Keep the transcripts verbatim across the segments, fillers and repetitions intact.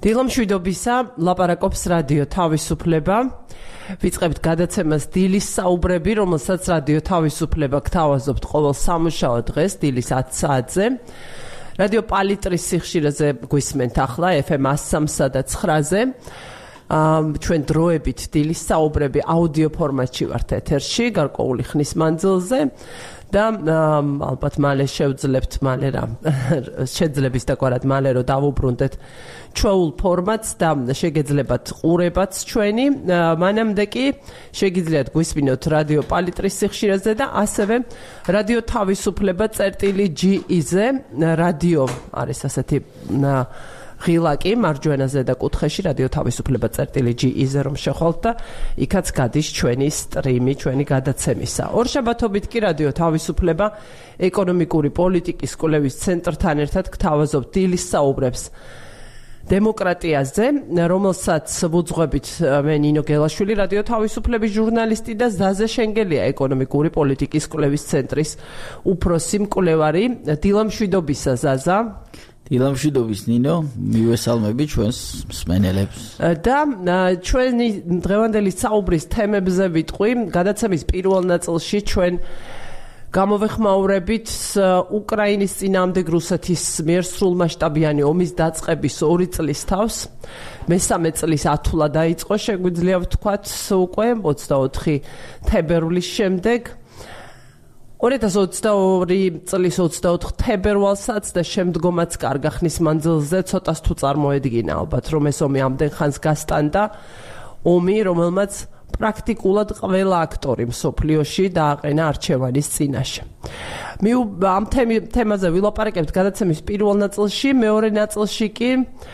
დილამშვიდობისა, ლაპარაკობს რადიო თავისუფლება. ვიწყებთ გადაცემას დილის საუბრები, რომელსაც რადიო თავისუფლება გთავაზობთ ყოველ სამუშაო დღეს დილის ათი საათზე. რადიო პალიტრის სიხშირეზე გვისმენთ ახლა ეფ ემ one oh three და nine-ზე. ჩვენ დროებით დილის საუბრები აუდიო ფორმატში ვართ ეთერში, გარკვეული ხნის მანძილზე. და ალბათ მალე შევძლებთ მალე რა შეძლებს დაგვარად მალე რომ დავუბრუნდეთ ჩვეულ ფორმატს და შეგეძლებათ ყურებაც ჩვენი მანამდე კი შეგიძლიათ გვისმინოთ რადიო პალიტრის სიხშირეზე და ასევე რადიო თავისუფლება წერტილი ჯი ი-ზე რადიო არის ასეთი ღილაკი მარჯვენაზე და კუთხეში რადიო თავისუფლება წერტილი ჯი ი-ზე რომ შეხვალთ და იქაც გადის ჩვენი სტრიმი, ჩვენი გადაცემისა. ორშაბათობით კი რადიო თავისუფლება ეკონომიკური პოლიტიკის კვლევის ცენტრთან ერთად გთავაზობთ დილის საუბრებს დემოკრატიაზე, რომელსაც ვუძღვებით მე ნინო გელაშვილი, რადიო თავისუფლების ჟურნალისტი და ზაზე შენგელია ეკონომიკური პოლიტიკის კვლევის ცენტრის უფროსი მკვლევარი. დილამშვიდობისა ზაზა. დილამშვიდობის ნინო, მივესალმები ჩვენს მსმენელებს. და ჩვენი დღევანდელი საუბრის თემებზე ვიტყვი, გადაცემის პირველ ნაწილში ჩვენ გამოვეხმაურებით უკრაინის წინააღმდეგ რუსეთის მიერ სრულმასშტაბიანი ომის დაწყების ორი წლის თავს. მესამე წლის ათვლა დაიწყო, შეგვიძლია ვთქვათ უკვე ოცდაოთხი თებერვლის შემდეგ. ორი ათას ოცდაორი წლის ოცდაოთხ თებერვალსაც და შემდგომაც კარგა ხნის მანძილზე ცოტას თუ წარმოედგინა ალბათ რომ ეს ომი ამდენ ხანს გასტანდა, ომი რომელმაც პრაქტიკულად ყველა აქტორი მსოფლიოში დააყენა არჩევანის წინაშე. ამ თემაზე ვილაპარაკებთ გადაცემის პირველ ნაწილში, მეორე ნაწილში კი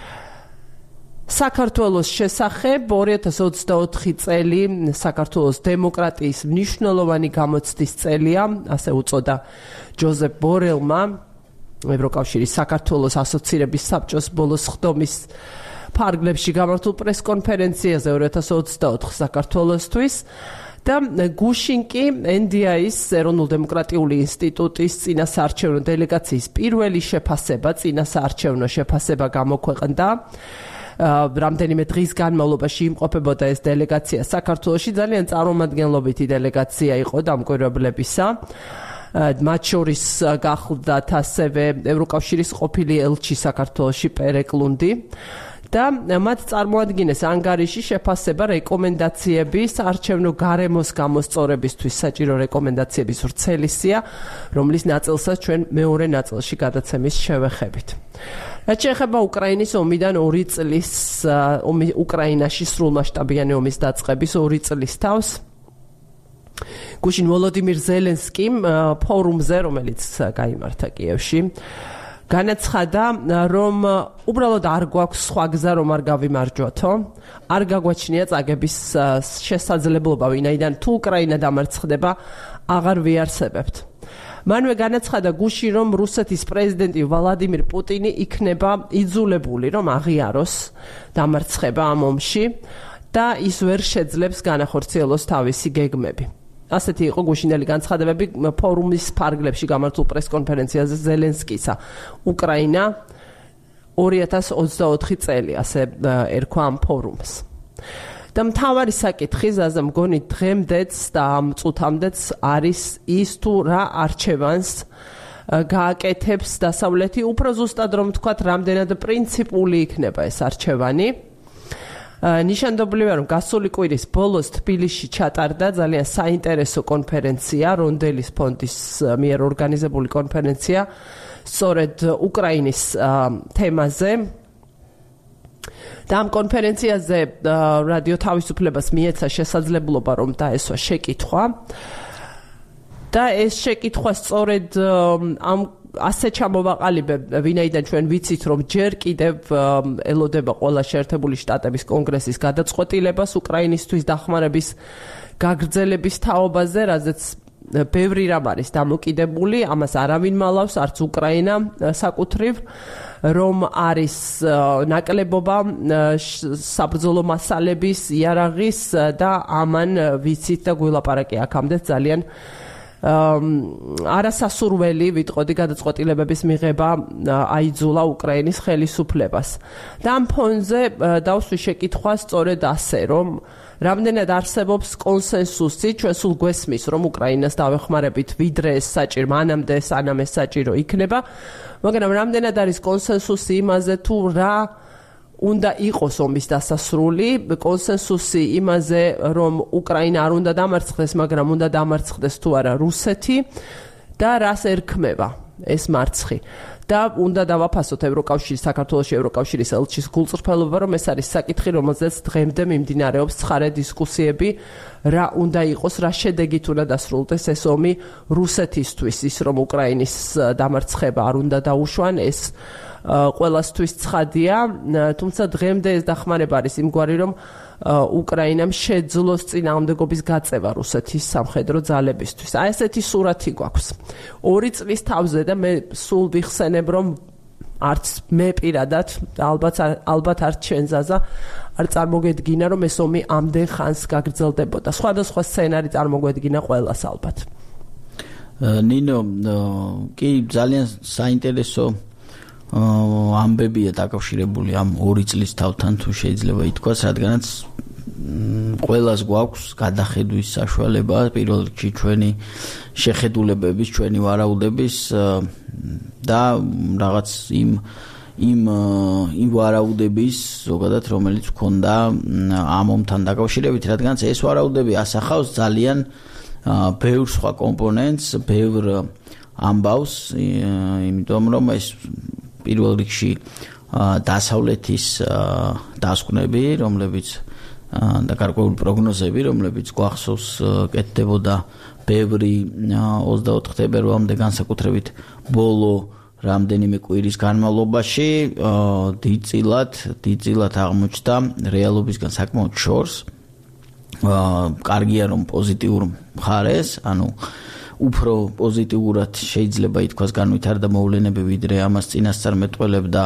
საქართველოს შესახებ ორი ათას ოცდაოთხი წელი საქართველოს დემოკრატიის მნიშვნელოვანი გამოცდის წელია, ასე უწოდა ჯოზეფ ბორელმა ევროკავშირის საქართველოს ასოცირების საბჭოს ბოლოს ხდომის ფარგლებში გამართულ პრესკონფერენციაზე ორი ათას ოცდაოთხ საქართველოსთვის და გუშინ კი ენ დი აის ეროვნულ დემოკრატიული ინსტიტუტის წინასაარჩევნო დელეგაციის პირველი შეფასება, წინასაარჩევნო შეფასება გამოქვეყნდა. რამდენიმე დღის განმავლობაში იმყოფებოდა ეს დელეგაცია საქართველოში, ძალიან წარმომადგენლობითი დელეგაცია იყო დამკვირვებლებისა. მათ შორის გახლდათ ასევე ევროკავშირის ყოფილი ელჩი საქართველოში პერეკლუნდი და მათ წარმოადგინეს ანგარიში შეფასება რეკომენდაციები საარჩევნო გარემოს გამოსწორებისთვის, საჭირო რეკომენდაციების ვრცელი სია, რომლის ნაწილსაც ჩვენ მეორე ნაწილში გადაცემის შევეხებით. რაც შეეხება უკრაინის ომიდან ორი წლის ომი უკრაინაში სრულმასშტაბიანი ომის დაწყების ორი წლის თავს გუშინ ვოლოდიმირ ზელენსკიმ ფორუმზე, რომელიც გაიმართა კიევში, განაცხადა, რომ უბრალოდ არ გვაქვს სხვა გზა, რომ არ გავიმარჯვათო, არ გაგვაჩნია წაგების შესაძლებლობა, ვინაიდან თუ უკრაინა დამარცხდება, აღარ ვიარსებებთ. მანვე განაცხადა გუშინ, რომ რუსეთის პრეზიდენტი ვლადიმირ პუტინი იქნება იძულებული, რომ აღიაროს დამარცხება ამ ომში და ის ვერ შეძლებს განახორციელოს თავისი გეგმები. ასეთი იყო გუშინელი განცხადებები ფორუმის ფარგლებში გამართულ პრესკონფერენციაზე ზელენსკისა. უკრაინა ორი ათას ოცდაოთხი წელი, ასე ერქვა ამ ფორუმს. და მთავარი საკითხი ზაზა მგონი დღემდეც და ამ წუთამდეც არის ის თუ რა არჩევანს გააკეთებს დასავლეთი, უფრო ზუსტად რომ ვთქვათ, რამდენად პრინციპული იქნება ეს არჩევანი. ნიშანდობლივია, რომ გასული კვირის ბოლოს თბილისში ჩატარდა ძალიან საინტერესო კონფერენცია, რონდელის ფონდის მიერ ორგანიზებული კონფერენცია, სწორედ უკრაინის თემაზე. და ამ კონფერენციაზე რადიო თავისუფლებას მიეცა შესაძლებლობა, რომ დაესვა შეკითხვა. და ეს შეკითხვა სწორედ ამ ასე ჩამოვაყალიბებ, ვინაიდან ჩვენ ვიცით, რომ ჯერ კიდევ ელოდება ყველა შეერთებული შტატების კონგრესის გადაწყვეტილებას უკრაინისთვის დახმარების გაგრძელების თაობაზე, რაზეც ბევრი რამ არის დამოკიდებული, ამას არავინ მალავს, არც უკრაინა საკუთრივ, რომ არის ნაკლებობა საბრძოლო მასალების, იარაღის და ამან ვიცით და გვილაპარაკი აქამდე ძალიან არასასურველი ვიტყოდი გადაწყვეტილებების მიღება აიძულა უკრაინის ხელისუფლებას. და ამ ფონზე დავსვი შეკითხვა სწორედ ასე, რომ რამდენად არსებობს კონსენსუსი, ჩვენ სულ გვესმის, რომ უკრაინას დავეხმარებით ვიდრე ეს საჭირო, მანამდე სანამ ეს საჭირო იქნება, მაგრამ რამდენად არის კონსენსუსი იმაზე თუ რა უნდა იყოს ომის დასასრული, კონსენსუსი იმაზე, რომ უკრაინა არ უნდა დამარცხდეს, მაგრამ უნდა დამარცხდეს თუ არა რუსეთი და რას ერქმევა ეს მარცხი. და უნდა დავაფასოთ ევროკავშირის საქართველოში ევროკავშირის ელჩის გულწრფელობა, რომ ეს არის საკითხი, რომელზეც დღემდე მიმდინარეობს ცხარე დისკუსიები, რა უნდა იყოს, რა შედეგით უნდა დასრულდეს ეს ომი რუსეთისთვის, ის რომ უკრაინის დამარცხება არ უნდა დაუშვან, ეს ყველასთვის ცხადია, თუმცა დღემდე ეს დახმარება არის იმგვარი, რომ უკრაინამ შეძლოს წინააღმდეგობის გაწევა რუსეთის სამხედრო ძალებისთვის. აი ესეთი სურათი გვაქვს. ორი წლის თავზე და მე სულ ვიხსენებ, რომ არც მე პირადად, ალბათ ალბათ არც ჩვენ ზაზა არ წარმოგედგინა, რომ ეს ომი ამდენ ხანს გაგრძელდებოდა. სხვადასხვა სცენარი წარმოგვედგინა ყველას ალბათ. ნინო, კი ძალიან საინტერესო ამბებია დაკავშირებული ამ ორი წლის თავთან თუ შეიძლება ითქვას, რადგანაც ყველას გვაქვს გადახედვის საშუალება პირველ რიგში ჩვენი შეხედულებების, ჩვენი ვარაუდების და რაღაც იმ იმ იმ ვარაუდების ზოგადად რომელიც ქონდა ამ ომთან დაკავშირებით, რადგანაც ეს ვარაუდები ასახავს ძალიან ბევრ სხვა კომპონენტს, ბევრ ამბავს, იმიტომ რომ ეს პირველ რიგში დასავლეთის დასკვნები, რომლებიც და გარკვეული პროგნოზები, რომლებიც გვახსოვს კეთდებოდა ბევრი ოცდაოთხ თებერვალამდე განსაკუთრებით ბოლო რამდენიმე კვირის განმავლობაში დიდწილად, დიდწილად აღმოჩნდა რეალობისგან საკმაოდ შორს. კარგია რომ პოზიტიურ მხარეს, ანუ უფრო პოზიტიურად შეიძლება ითქვას განვითარდა მოვლენები, ვიდრე ამას წინასწარ მეტყველებდა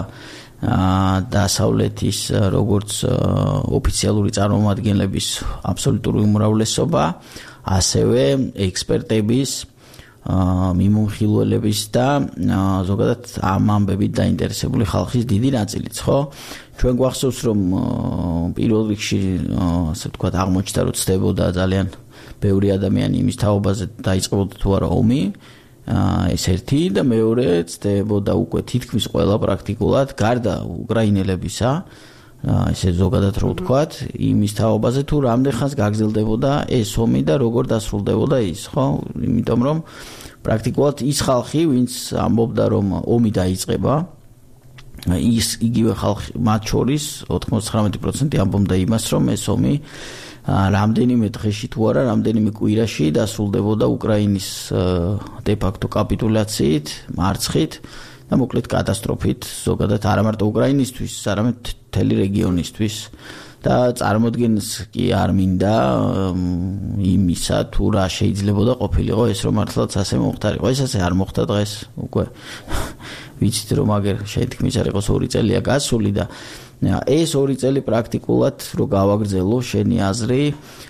დასავლეთის როგორც ოფიციალური წარმომადგენლების აბსოლუტური უმრავლესობა, ასევე ექსპერტების, მიმოხილველების და ზოგადად ამ ამბებით დაინტერესებული ხალხის დიდი ნაწილიც, ხო? ჩვენ გვახსოვს, რომ პირველ რიგში, ასე ვთქვათ, აღმოჩნდა, რომ ცდებოდა ძალიან ბევრი ადამიანი იმის თაობაზე დაიწყებოდა თუ არა ომი, ეს ერთი და მეორე ცდებოდა უკვე თითქმის ყველა პრაქტიკულად გარდა უკრაინელებისა, ესე ზოგადად რო ვთქვათ, იმის თაობაზე თუ რამდენ ხანს გაგრძელდებოდა ეს ომი და როგორ დასრულდებოდა ის, ხო? იმიტომ რომ პრაქტიკულად ის ხალხი, ვინც ამბობდა რომ ომი დაიწყება, ის იგივე ხალხი მათ შორის ოთხმოცდათვრამეტი პროცენტი ამბობდა იმას, რომ ეს ომი რამდენიმე დღეში თუ არა, რამდენიმე კვირაში დასრულდებოდა უკრაინის de facto კაპიტულაციით, მარცხით და მოკლედ კატასტროფით, ზოგადად არა მარტო უკრაინისთვის, არამედ მთელი რეგიონისთვის და წარმოდგენს კი არ მინდა იმისა თუ რა შეიძლებოდა ყოფილიყო ეს რომ მართლაც ასე მოხდარიყო. ეს ასე არ მოხდა დღეს, უკვე ვიცით რომ აგერ შეთქმის არ იყოს ორი წელია გასული და ეს ორი წელი პრაქტიკულად რო გავაგრძელო შენი აზრი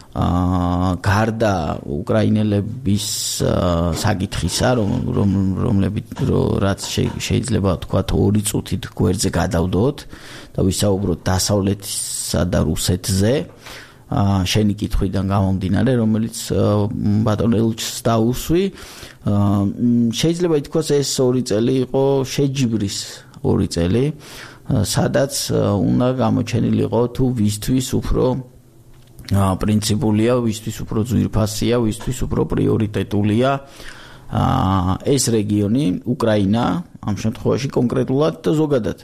გარდა უკრაინელების საკითხისა, რომ რომლებიც რაც შეიძლება თქვათ ორი წუთით გვერდზე გადავდოთ და ვისაუბროთ დასავლეთსა და რუსეთზე, შენი კითხვიდან გამომდინარე, რომელიც ბატონ ელჩს დაუსვი, შეიძლება ითქვას ეს ორი წელი იყო შეჯიბრის ორი წელი, სადაც უნდა გამოჩენილიყო თუ ვისთვის უფრო პრინციპულია, ვისთვის უფრო ძვირფასია, ვისთვის უფრო პრიორიტეტულია ეს რეგიონი, უკრაინა, ამ შემთხვევაში კონკრეტულად და ზოგადად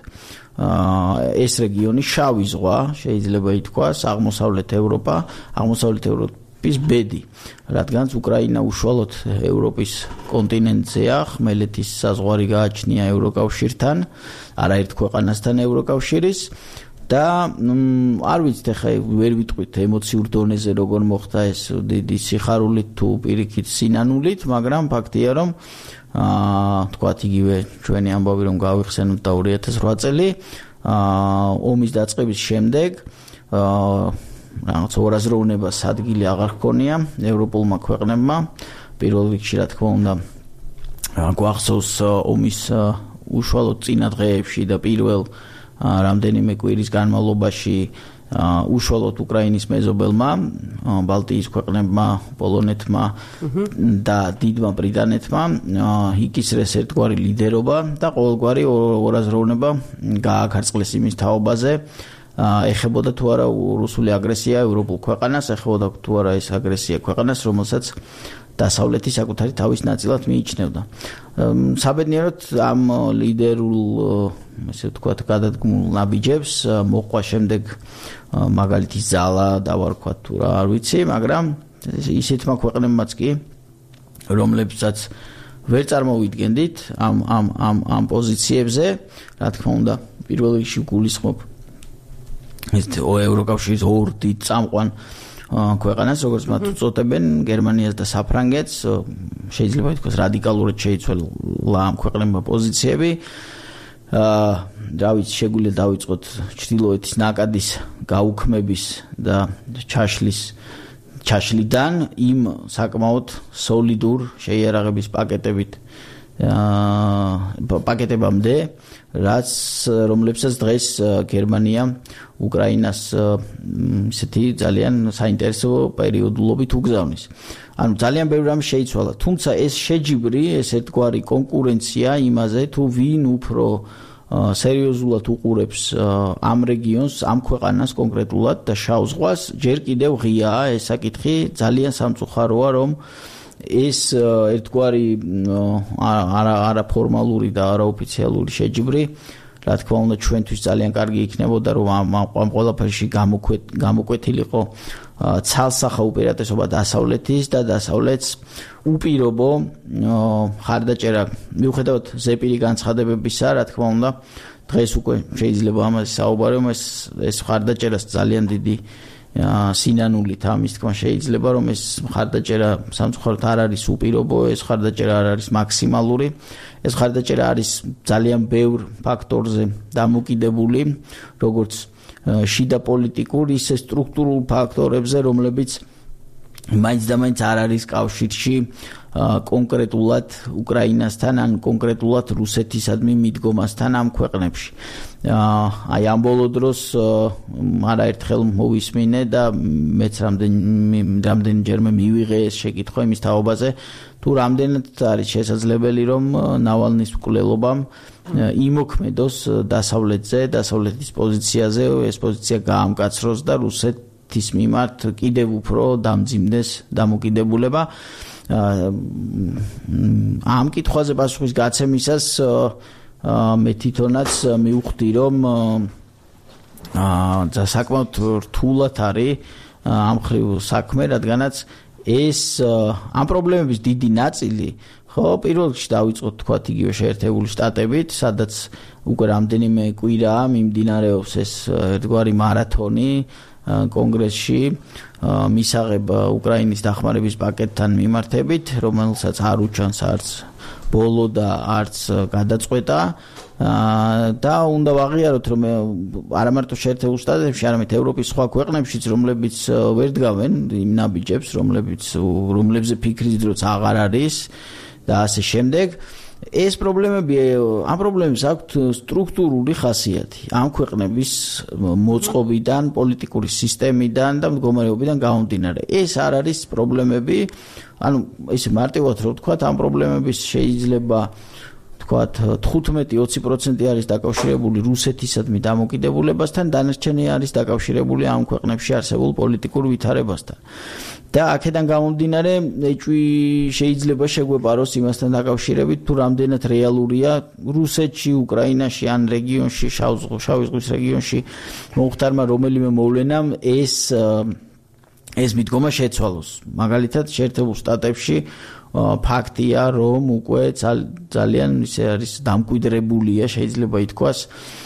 ეს რეგიონი შავი ზღვა, შეიძლება ითქვას, აღმოსავლეთ ევროპა, აღმოსავლეთ ევროპის ბედი, რადგანაც უკრაინა უშუალოდ ევროპის კონტინენტზეა, ხმელეთის საზღვარი გააჩნია ევროკავშირთან, არაერთ ქვეყანასთან ევროკავშირის და არ ვიცით ახლა ვერ ვიტყვით ემოციურ დონეზე როგორ მოხდა ეს დიდი სიხარულით თუ პირიქით სინანულით, მაგრამ ფაქტია რომ აა თქვათ იგივე ჩვენი ამბავი რომ გავიხსენოთ და ორი ათას ოთხ წელი აა ომის დაწყების შემდეგ აა რაღაც ორაზროვნებას ადგილი აღარ ჰქონია ევროპულმა ქვეყნებმა პირველ რიგში რა თქმა უნდა გვახსოვს ომის უშუალოდ წინა დღეებში და პირველ რამდენიმე კვირის განმავლობაში უშუალოდ უკრაინის მეზობელმა ბალტიის ქვეყნებმა, პოლონეთმა და დიდმა ბრიტანეთმა იკისრეს ერთგვარი ლიდერობა და ყოველგვარი ორაზროვნება გააქარწყლეს იმის თაობაზე, ეხებოდა თუ არა რუსული აგრესია ევროპულ ქვეყანას, ეხებოდა თუ არა ეს აგრესია ქვეყანას, რომელსაც დასავლეთი საკუთარი თავის ნაწილად მიიჩნევდა. საბედნიეროდ ამ ლიდერულ, ესე ვთქვათ, გადადგმულ ნაბიჯებს მოყვა შემდეგ მაგალითის ძალა დავარქვათ თუ რა არ ვიცი, მაგრამ ისეთმა ქვეყნებმაც კი, რომლებსაც ვერ წარმოვიდგენდით ამ ამ ამ ამ პოზიციებზე, რა თქმა უნდა, პირველ რიგში გულისხმობ ეს ევროკავშირის ორ დიდ წამყვან ქვეყანას, როგორც მათ უწოდებენ, გერმანიას და საფრანგეთს, შეიძლება ითქვას რადიკალურად შეიცვალა ამ ქვეყნებმა პოზიციები. აა, რა ვიცი, შეგვიძლია დავიწყოთ ჩრდილოეთის ნაკადის გაუქმების და ჩაშლის ჩაშლიდან იმ საკმაოდ სოლიდურ შეიარაღების პაკეტებით აა პაკეტებამდე, რაც რომლებსაც დღეს გერმანია უკრაინას ისეთი ძალიან საინტერესო პერიოდულობით უგზავნის. ანუ ძალიან ბევრი რამ შეიცვალა, თუმცა ეს შეჯიბრი, ეს ერთგვარი კონკურენცია იმაზე, თუ ვინ უფრო სერიოზულად უყურებს ამ რეგიონს, ამ ქვეყანას კონკრეტულად და შავ ზღვას, ჯერ კიდევ ღიაა ეს საკითხი, ძალიან სამწუხაროა, რომ ეს ერთგვარი არაფორმალური და არაოფიციალური შეჯიბრი, რა თქმა უნდა, ჩვენთვის ძალიან კარგი იქნებოდა, რომ ამ ყველაფერში გამოკვეთილიყო ცალსახა უპირატესობა დასავლეთის და დასავლეთს უპირობო ხარდაჭერა. მიუხედავად ზეპირი განცხადებებისა, რა თქმა უნდა, დღეს უკვე შეიძლება ამაზე საუბარი, რომ ეს ეს ხარდაჭერას ძალიან დიდი სინანულით ამის თქმა შეიძლება, რომ ეს ხარდაჭერა სამწუხაროდ არ არის უპირობო, ეს ხარდაჭერა არ არის მაქსიმალური. ეს ხარდაჭერა არის ძალიან ბევრ ფაქტორზე დამოკიდებული, როგორც შიდა პოლიტიკურ, ისე სტრუქტურულ ფაქტორებზე, რომლებიც მაინც და მაინც არ არის კავშირში კონკრეტულად უკრაინასთან, ან კონკრეტულად რუსეთისადმი მიდგომასთან ამ ქვეყნებში. აი ამ ბოლო დროს არაერთხელ მოვისმინე და მეც რამდენჯერმე მივიღე ეს შეკითხვა იმის თაობაზე, თუ რამდენად არის შესაძლებელი, რომ ნავალნის მკვლელობამ იმოქმედოს დასავლეთზე, დასავლეთის პოზიციაზე, ეს პოზიცია გაამკაცროს და რუსეთის მიმართ კიდევ უფრო დამძიმდეს დამოკიდებულება. ამ კითხვაზე პასუხის გაცემისას მე თვითონაც მივხვდი, რომ აა საკმაოდ რთულად არის ამ ხრივ საქმე, რადგანაც ეს ამ პრობლემების დიდი ნაწილი, ხო, პირველ რიგში დავიწყოთ თქვათ იგივე შეერთებული შტატებით, სადაც უკვე რამდენიმე კვირაა მიმდინარეობს ეს ერთგვარი მარათონი კონგრესში მისაღებ უკრაინის დახმარების პაკეტთან მიმართებით, რომელსაც არ უჩანს არც ბოლო და არც გადაწყვეტა და უნდა ვაღიაროთ, რომ არა მარტო შეერთებულ შტატებში, არამედ ევროპის სხვა ქვეყნებშიც, რომლებიც ვერ დგავენ იმ ნაბიჯებს, რომლებიც რომლებზე ფიქრის დროც აღარ არის და ასე შემდეგ. ეს პრობლემები, ამ პრობლემებს აქვთ სტრუქტურული ხასიათი. ამ ქვეყნების მოწყობიდან, პოლიტიკური სისტემიდან და მდგომარეობიდან გამომდინარე. ეს არ არის პრობლემები, ანუ ესე მარტივად რო ვთქვათ, ამ პრობლემების შეიძლება ვთქვათ თხუთმეტი ოცი პროცენტი არის დაკავშირებული რუსეთისადმი დამოკიდებულებასთან, დანარჩენი არის დაკავშირებული ამ ქვეყნებში არსებულ პოლიტიკურ ვითარებასთან. და აქედან გამომდინარე, ეჭვი შეიძლება შეგვეპაროს იმასთან დაკავშირებით, თუ რამდენად რეალურია რუსეთში, უკრაინაში ან რეგიონში, შავი ზღვის რეგიონში მომხდარმა რომელიმე მოვლენამ ეს ეს მიდგომა შეცვალოს. მაგალითად, შეერთებულ შტატებში ფაქტია, რომ უკვე ძალიან ისე არის დამკვიდრებულია, შეიძლება ითქვას,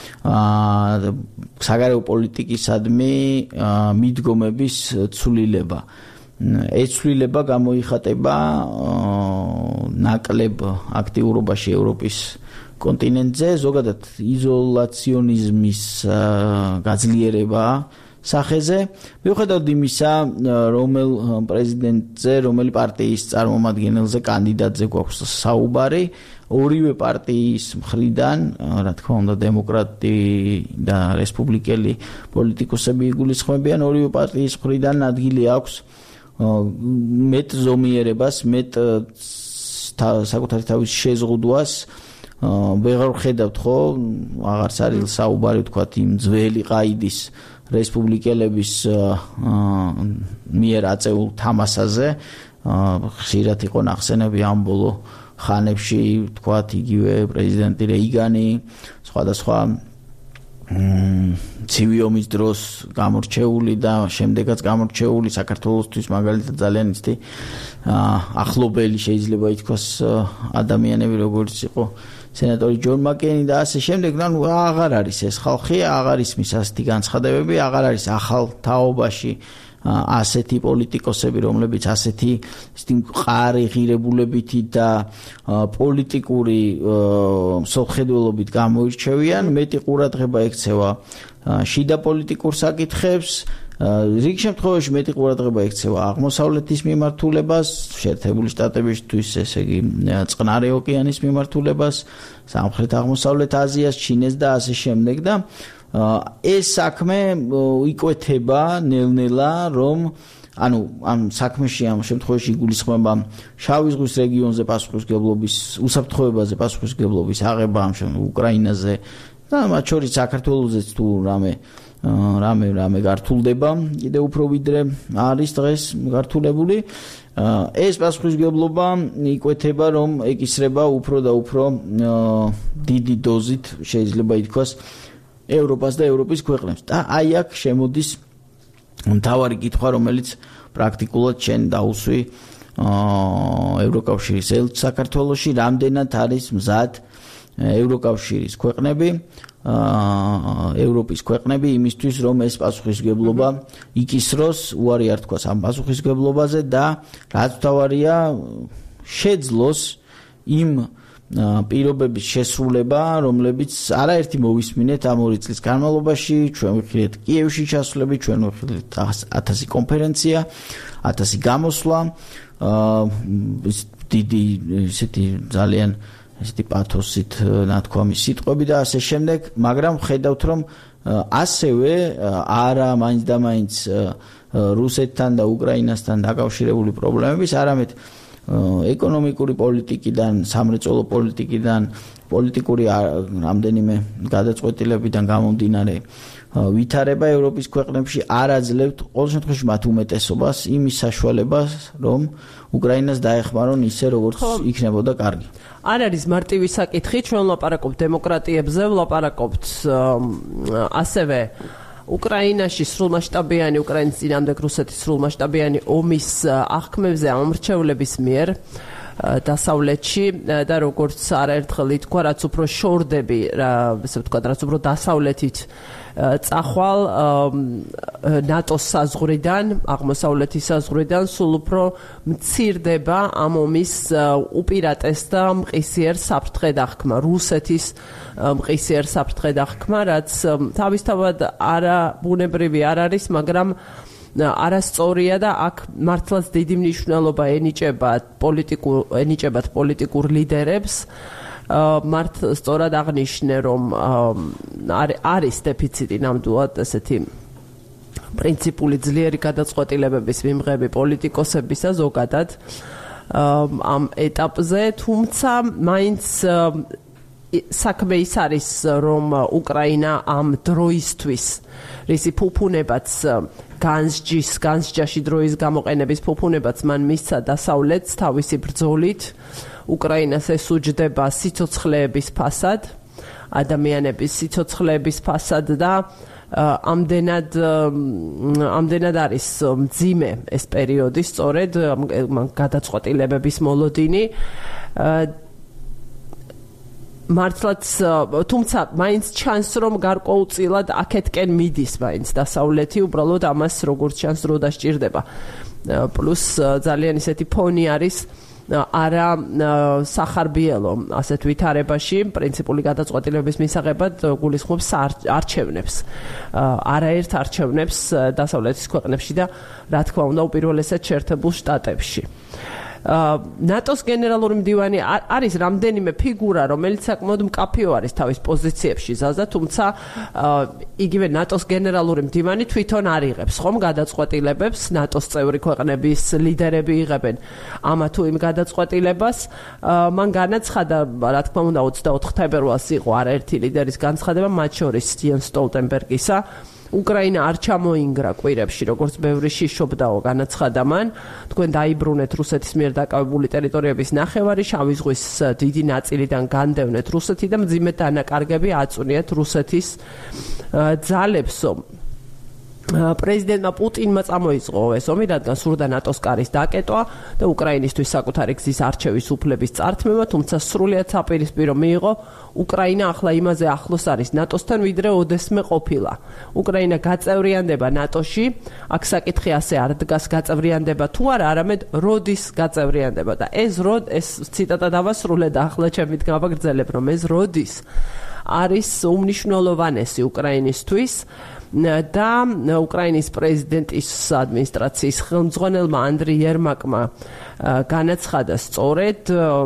საგარეო პოლიტიკისადმი მიდგომების ცვლილება. ეს ცვლილება გამოიხატება ნაკლებ აქტიურობაში ევროპის კონტინენტზე, ზოგადად იზოლაციონიზმის გაძლიერება სახეზე. მიუხედავად იმისა, რომელ პრეზიდენტზე, რომელი პარტიის წარმომადგენელზე, კანდიდატზე გვაქვს საუბარი, ორივე პარტიის მხრიდან, რა თქმა უნდა, დემოკრატი და რესპუბლიკელი პოლიტიკოსები იგულისხმებიან, ორივე პარტიის მხრიდან ადგილი აქვს მეტ ზომიერებას, მეტ საკუთარი თავის შეზღუდვას. ვეღარ ხედავთ ხო, აღარც არის საუბარი თქვათ იმ ძველი ყაიდის რესპუბლიკელების მიერ აწეულ თამასაზე. ხშირად იყო ნახსენები ამ ბოლო ხანებში, თქვათ იგივე პრეზიდენტი რეიგანი, სხვადასხვა ცივი ომის დროს გამორჩეული და შემდეგაც გამორჩეული საქართველოსთვის მაგალითად ძალიან ისეთი ახლობელი შეიძლება ითქვას ადამიანები როგორც იყო სენატორი ჯონ მაკეინი და ასე შემდეგ. ნუ აღარ არის ეს ხალხი, აღარ ისმის ასეთი განცხადებები, აღარ არის ახალ თაობაში ასეთი პოლიტიკოსები, რომლებიც ასეთი ისეთი მყარი ღირებულებითი და პოლიტიკური მსოფლმხედველობით გამოირჩევიან. მეტი ყურადღება ექცევა შიდა პოლიტიკურ საკითხებს, რიგ შემთხვევაში მეტი ყურადღება ექცევა აღმოსავლეთის მიმართულებას, შეერთებული შტატებისთვის, ესე იგი წყნარი ოკეანის მიმართულებას, სამხრეთ აღმოსავლეთ აზიას, ჩინეს და ასე შემდეგ და ეს საქმე იკვეთება ნელ-ნელა, რომ ანუ ამ საქმეში ამ შემთხვევაში იგულისხმება შავი ზღვის რეგიონზე პასუხისმგებლობის, უსაფრთხოებაზე პასუხისმგებლობის აღება ამ უკრაინაზე და მათ შორის საქართველოსაც თუ რამე რამე რამე გართულდება, კიდე უფრო ვიდრე არის დღეს გართულებული. ეს პასუხისმგებლობა იკვეთება, რომ ეკისრება უფრო და უფრო დიდი დოზით, შეიძლება ითქვას, ევროპას და ევროპის ქვეყნებს. და აი აქ შემოდის მთავარი კითხვა, რომელიც პრაქტიკულად შენ დაუსვი ევროკავშირის ელჩს საქართველოში, რამდენად არის მზად ევროკავშირის ქვეყნები, ევროპის ქვეყნები იმისთვის, რომ ეს პასუხისმგებლობა იკისროს, უარი არ თქვას ამ პასუხისმგებლობაზე და რაც მთავარია შეძლოს იმ პირობების შესრულება, რომლებიც არაერთი მოვისმინეთ ამ ორი წლის განმავლობაში, ჩვენ ვიხილეთ კიევში ჩასვლები, ჩვენ ვიხილეთ ათასი კონფერენცია, ათასი გამოსვლა, დიდი ესეთი ძალიან ესეთი პათოსით ნათქვამი სიტყვები და ასე შემდეგ, მაგრამ ხედავთ, რომ ასევე არა მაინც და მაინც რუსეთთან და უკრაინასთან დაკავშირებული პრობლემების, არამედ ეკონომიკური პოლიტიკიდან, სამრეწველო პოლიტიკიდან, პოლიტიკური რამდენიმე გადაწყვეტილებიდან გამომდინარე ვითარება ევროპის ქვეყნებში არ აძლევთ ყოველ შემთხვევაში მათ უმეტესობას იმის საშუალებას, რომ უკრაინას დაეხმარონ ისე, როგორც იქნებოდა კარგი. არ არის მარტივი საკითხი, ჩვენ ვლაპარაკობთ დემოკრატიებზე, ვლაპარაკობთ ასევე უკრაინაში სრულმასშტაბიანი უკრაინის წინააღმდეგ რუსეთის სრულმასშტაბიანი ომის აღქმებზე ამორჩევლების მიერ დასავლეთში და როგორც არაერთხელ ითქვა, რაც უფრო შორდები, ესე ვთქვათ, რაც უფრო დასავლეთით წახვალ ნატოს საზღვრიდან, აღმოსავლეთის საზღვრიდან სულ უფრო მცირდება ამ ომის უპირატეს და მყისიერ საფრთხე დახქმა, რუსეთის მყისიერ საფრთხე დახქმა, რაც თავისთავად არა ბუნებრივი არ არის, მაგრამ არასწორია და აქ მართლაც დიდი მნიშვნელობა ენიჭებათ პოლიტიკურ ენიჭებათ პოლიტიკურ ლიდერებს. მართ სწორად აღნიშნე, რომ არის დეფიციტი ნამდვილად ესეთი პრინციპული ძლიერი გადაწყვეტილებების მიმღები პოლიტიკოსებისა ზოგადად ამ ეტაპზე, თუმცა მაინც საქმე ის არის, რომ უკრაინა ამ დროისთვის რისი ფუფუნებაც განსჯის, განსჯაში დროის გამოყენების ფუფუნებაც მან მისცა დასავლეთს თავისი ბრძოლით, უკრაინას ესუჯდება სიცოცხლეების ფასად, ადამიანების სიცოცხლეების ფასად და ამდენად ამდენად არის მძიმე ეს პერიოდი, სწორედ გადაწყვეტილებების მოლოდინი. მართლაც, თუმცა მაინც ჩანს, რომ გარკვეულწილად აქეთკენ მიდის მაინც დასავლეთი, უბრალოდ ამას როგორც ჩანს დრო დასჭირდება. პლუს ძალიან ისეთი ფონი არის არა სახარბიელო ასეთ ვითარებაში პრინციპული გადაწყვეტილებების მისაღებად გულისხმობს არჩევნებს. არაერთ არჩევნებს დასავლეთის ქვეყნებში და რა თქმა უნდა უპირველესად შეერთებულ შტატებში. ნატოს გენერალური მდივანი არის რამდენიმე ფიგურა, რომელიც საკმაოდ მკაფიო არის თავის პოზიციებში ზაზა, თუმცა იგივე ნატოს გენერალური მდივანი თვითონ არ იღებს ხომ გადაწყვეტილებებს, ნატოს წევრი ქვეყნების ლიდერები იღებენ ამა თუ იმ გადაწყვეტილებას. მან განაცხადა, რა თქმა უნდა, ოცდაოთხ თებერვალს იყო არაერთი ლიდერის განცხადება, მათ შორის იენს სტოლტენბერგისა. უკრაინა არ ჩამოინგრა კვირებში, როგორც ბევრი შიშობდაო განაცხადა მან. თქვენ დაიბრუნეთ რუსეთის მიერ დაკავებული ტერიტორიების ნახევარი, შავი ზღვის დიდი ნაწილიდან განდევნეთ რუსეთი და მძიმე დანაკარგები აწვნიეთ რუსეთის ძალებსო. პრეზიდენტმა პუტინმა წამოიწყო ეს ომი, რადგან სურდა ნატოს კარის დაკეტვა და უკრაინისთვის საკუთარი გზის არჩევის უფლების წართმევა, თუმცა სრულიად საპირისპირო მიიღო უკრაინა ახლა იმაზე ახლოს არის ნატოსთან, ვიდრე ოდესმე ყოფილა. უკრაინა გაწევრიანდება ნატოში, აქ საკითხი ასე არ დგას გაწევრიანდება თუ არა, არამედ როდის გაწევრიანდება და ეს როდ ეს ციტატა დავასრულე და ახლა ჩემით გავაგრძელებ, რომ ეს როდის არის უმნიშვნელოვანესი უკრაინისთვის. და უკრაინის პრეზიდენტის ადმინისტრაციის ხელმძღვანელმა ანდრი იერმაკმა განაცხადა სწორედ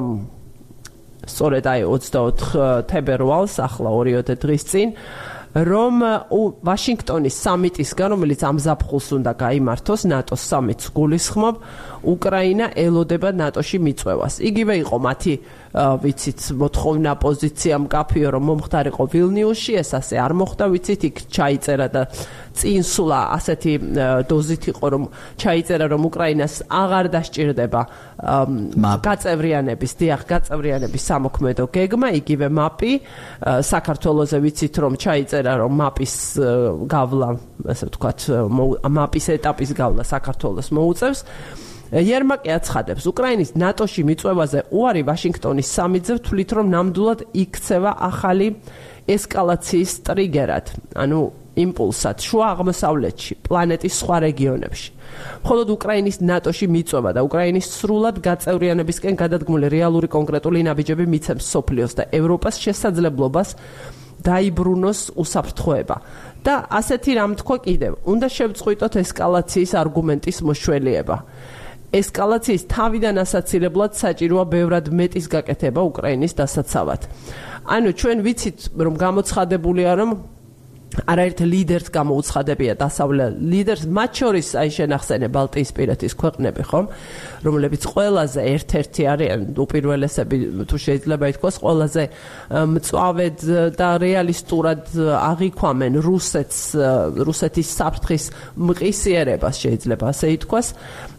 სწორედ აი ოცდაოთხ თებერვალს, ახლა ორიოდე დღის წინ, რომ ვაშინგტონის სამიტისგან, რომელიც ამ ზაფხულს უნდა გაიმართოს, ნატოს სამიტს გულისხმობ, უკრაინა ელოდება ნატოში მიწვევას. იგივე იყო მათი ვიცით მოთხოვნა პოზიცია მკაფიო, რომ მომხდარიყო ვილნიუსში, ეს ასე არ მოხდა, ვიცით, იქ ჩაიწერა და წინ სულა ასეთი დოზით იყო, რომ ჩაიწერა, რომ უკრაინას აღარ დასჭირდება გაწევრიანების, დიახ, გაწევრიანების სამოქმედო გეგმა, იგივე მაპი, საქართველოზე ვიცით, რომ ჩაიწერა, რომ მაპის გავლა, ასე ვთქვათ, მაპის ეტაპის გავლა საქართველოს მოუწევს. იერმაკი აცხადებს, უკრაინის ნატოში მიწვევაზე უარი ვაშინგტონის სამიტზე თვლით, რომ ნამდვილად იქცევა ახალი ესკალაციის ტრიგერად, ანუ იმპულსად შუა აღმოსავლეთში, პლანეტის სხვა რეგიონებში. მხოლოდ უკრაინის ნატოში მიწვევა და უკრაინის სრულად გაწევრიანებისკენ გადადგმული რეალური კონკრეტული ნაბიჯები მიცემს სოფლიოს და ევროპას შესაძლებლობას დაიბრუნოს უსაფრთხოება. და ასეთი რამ თქვა კიდევ, უნდა შევწყვიტოთ ესკალაციის არგუმენტის მოშველიება. ესკალაციის თავიდან ასაცილებლად საჭიროა ბევრად მეტის გაკეთება უკრაინის დასაცავად. ანუ ჩვენ ვიცით, რომ გამოცხადებულია, რომ არაერთ ლიდერს გამოუცხადებია დასავლელ ლიდერს, მათ შორის აი შენახსენე ბალტიისპირეთის ქვეყნები, ხომ, რომლებიც ყველაზე ერთ-ერთი არიან უპირველესები, თუ შეიძლება ითქვას, ყველაზე მწვავედ და რეალისტურად აღიქვამენ რუსეთს, რუსეთის საფრთხის მყისიერებას, შეიძლება ასე ითქვას.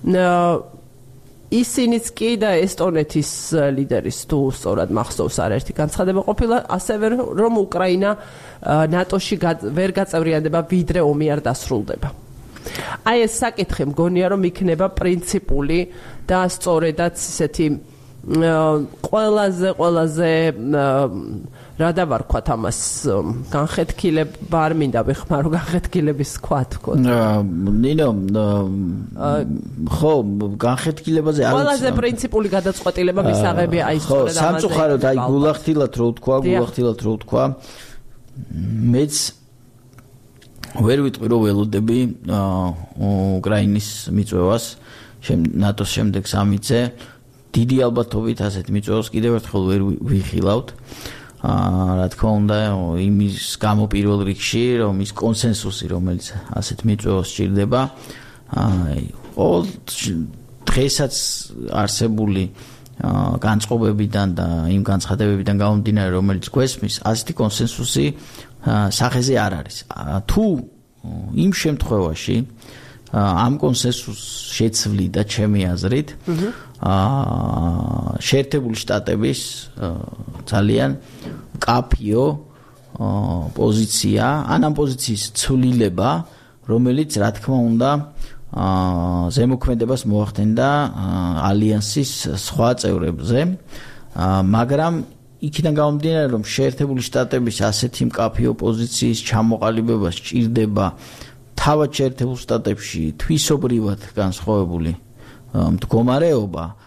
ისინიც კი და ესტონეთის ლიდერის თუ სწორად მახსოვს არაერთი განცხადება ყოფილა, ასევე რომ უკრაინა ნატოში ვერ გაწევრიანდება, ვიდრე ომი არ დასრულდება. აი ეს საკითხი მგონია, რომ იქნება პრინციპული და სწორედაც ისეთი ყველაზე ყველაზე რა დავარქვათ ამას, განხეთქილება არ მინდა ვეხმარო, განხეთქილების თქვა თქო. ნინო, ხო, განხეთქილებაზე არ ყველაზე პრინციპული გადაწყვეტილება მისაღებია აი სწორედ ამაზე. სამწუხაროდ აი გულახდილად რო ვთქვა, გულახდილად რო ვთქვა, მეც ვერ ვიტყვი რომ ველოდები უკრაინის მიწვევას, ნატოს შემდეგ სამიტზე. დიდი ალბათობით ასეთ მიწვევას კიდევ ერთხელ ვერ ვიხილავთ. რა თქმა უნდა, იმის გამო პირველ რიგში, რომ ის კონსენსუსი, რომელიც ასეთ მიწვევას სჭირდება, ყოველ დღესაც არსებული განწყობებიდან და იმ განცხადებებიდან გამომდინარე, რომელიც გვესმის, ასეთი კონსენსუსი სახეზე არ არის. თუ იმ შემთხვევაში ამ კონსენსუსს შეცვლიდა ჩემი აზრით, შეერთებული შტატების ძალიან მკაფიო პოზიცია, ან ამ პოზიციის ცვლილება, რომელიც რა თქმა უნდა ზემოქმედებას მოახდენდა ალიანსის სხვა წევრებზე, მაგრამ იქიდან გამომდინარე, რომ შეერთებული შტატების ასეთი მკაფიო პოზიციის ჩამოყალიბება სჭირდება თავად შეერთებულ შტატებში თვისობრივად განსხვავებული მდგომარეობა,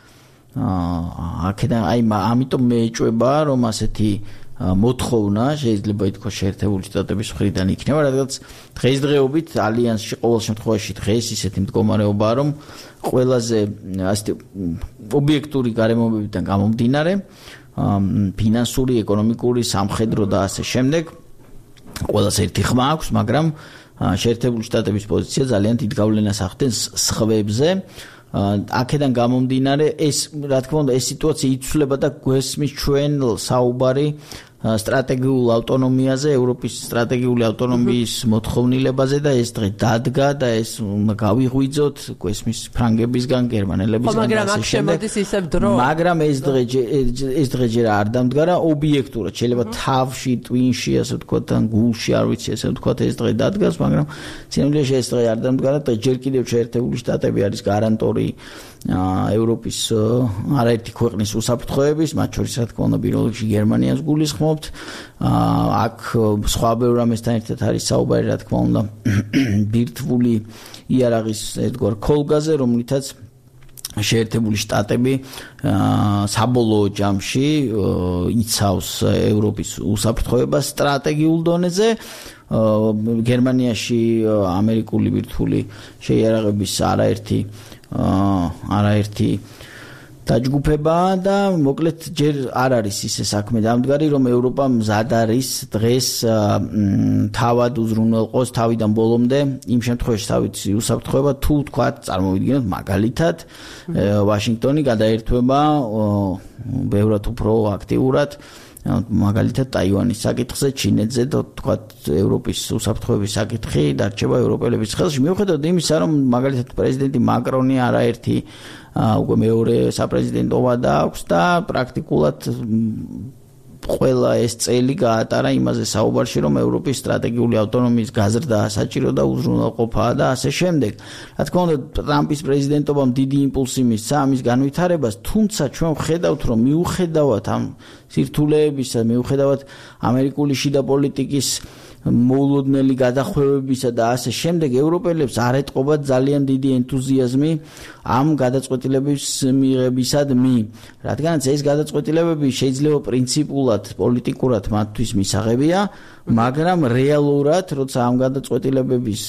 აქედან აი ამიტომ მე ეჭვება რომ ასეთი მოთხოვნა შეიძლება ითქვას შეერთებული შტატების მხრიდან იქნება, რადგან დღესდღეობით ალიანსში ყოველ შემთხვევაში დღეს ისეთი მდგომარეობაა, რომ ყველაზე ასეთი ობიექტური გარემოებებიდან გამომდინარე, ფინანსური, ეკონომიკური, სამხედრო და ასე შემდეგ ყველას ერთი ხმა აქვს, მაგრამ შეერთებული შტატების პოზიცია ძალიან დიდ გავლენას ახდენს სხვებზე. აქედან გამომდინარე ეს რა თქმა უნდა ეს სიტუაცია იცვლება და გვესმის ჩვენ საუბარი სტრატეგიულ ავტონომიაზე, ევროპის სტრატეგიული ავტონომიის მოთხოვნილებაზე და ეს დღე დადგა და ეს უნდა გავიღვიძოთ გვესმის ფრანგებისგან, გერმანელებისგან და ასე შემდეგ. მაგრამ ეს დღე ეს დღე ჯერ არ დამდგარა ობიექტურად, შეიძლება თავში, ტვინში, ასე ვთქვათ, ან გულში, არ ვიცი, ასე ვთქვათ, ეს დღე დადგას, მაგრამ სინამდვილეში ეს დღე არ დამდგარა და ჯერ კიდევ შეერთებული შტატები არის გარანტორი ევროპის არაერთი ქვეყნის უსაფრთხოების, მათ შორის რა თქმა უნდა პირველ რიგში გერმანიას გულისხმობთ. აქ სხვა ბევრ რამესთან ერთად არის საუბარი, რა თქმა უნდა, ბირთვული იარაღის ერთგვარ ქოლგაზე, რომლითაც შეერთებული შტატები საბოლოო ჯამში იცავს ევროპის უსაფრთხოებას სტრატეგიულ დონეზე. გერმანიაში ამერიკული ბირთვული შეიარაღების არაერთი არაერთი დაჯგუფება და მოკლედ ჯერ არ არის ისე საქმე დამდგარი, რომ ევროპა მზად არის დღეს თავად უზრუნველყოს თავიდან ბოლომდე იმ შემთხვევაში თავის უსაფრთხოება თუ თქვათ წარმოვიდგინოთ მაგალითად ვაშინგტონი გადაერთვება ბევრად უფრო აქტიურად მაგალითად ტაივანის საკითხზე, ჩინეთზე და თქვათ ევროპის უსაფრთხოების საკითხი დარჩება ევროპელების ხელში. მიუხედავად იმისა, რომ მაგალითად პრეზიდენტი მაკრონი არაერთი უკვე მეორე საპრეზიდენტო ვადა აქვს და პრაქტიკულად ყველა ეს წელი გაატარა იმაზე საუბარში, რომ ევროპის სტრატეგიული ავტონომიის გაზრდა საჭირო და უზრუნველყოფაა და ასე შემდეგ. რა თქმა უნდა, ტრამპის პრეზიდენტობამ დიდი იმპულსი მისცა ამის განვითარებას, თუმცა ჩვენ ვხედავთ, რომ მიუხედავად ამ სირთულეებისა, მიუხედავად ამერიკული შიდა პოლიტიკის მოულოდნელი გადახვევებისა და ასე შემდეგ, ევროპელებს არ ეტყობათ ძალიან დიდი ენთუზიაზმი ამ გადაწყვეტილების მიღებისადმი. რადგანაც ეს გადაწყვეტილებები შეიძლება პრინციპულად, პოლიტიკურად მათთვის მისაღებია, მაგრამ რეალურად, როცა ამ გადაწყვეტილებების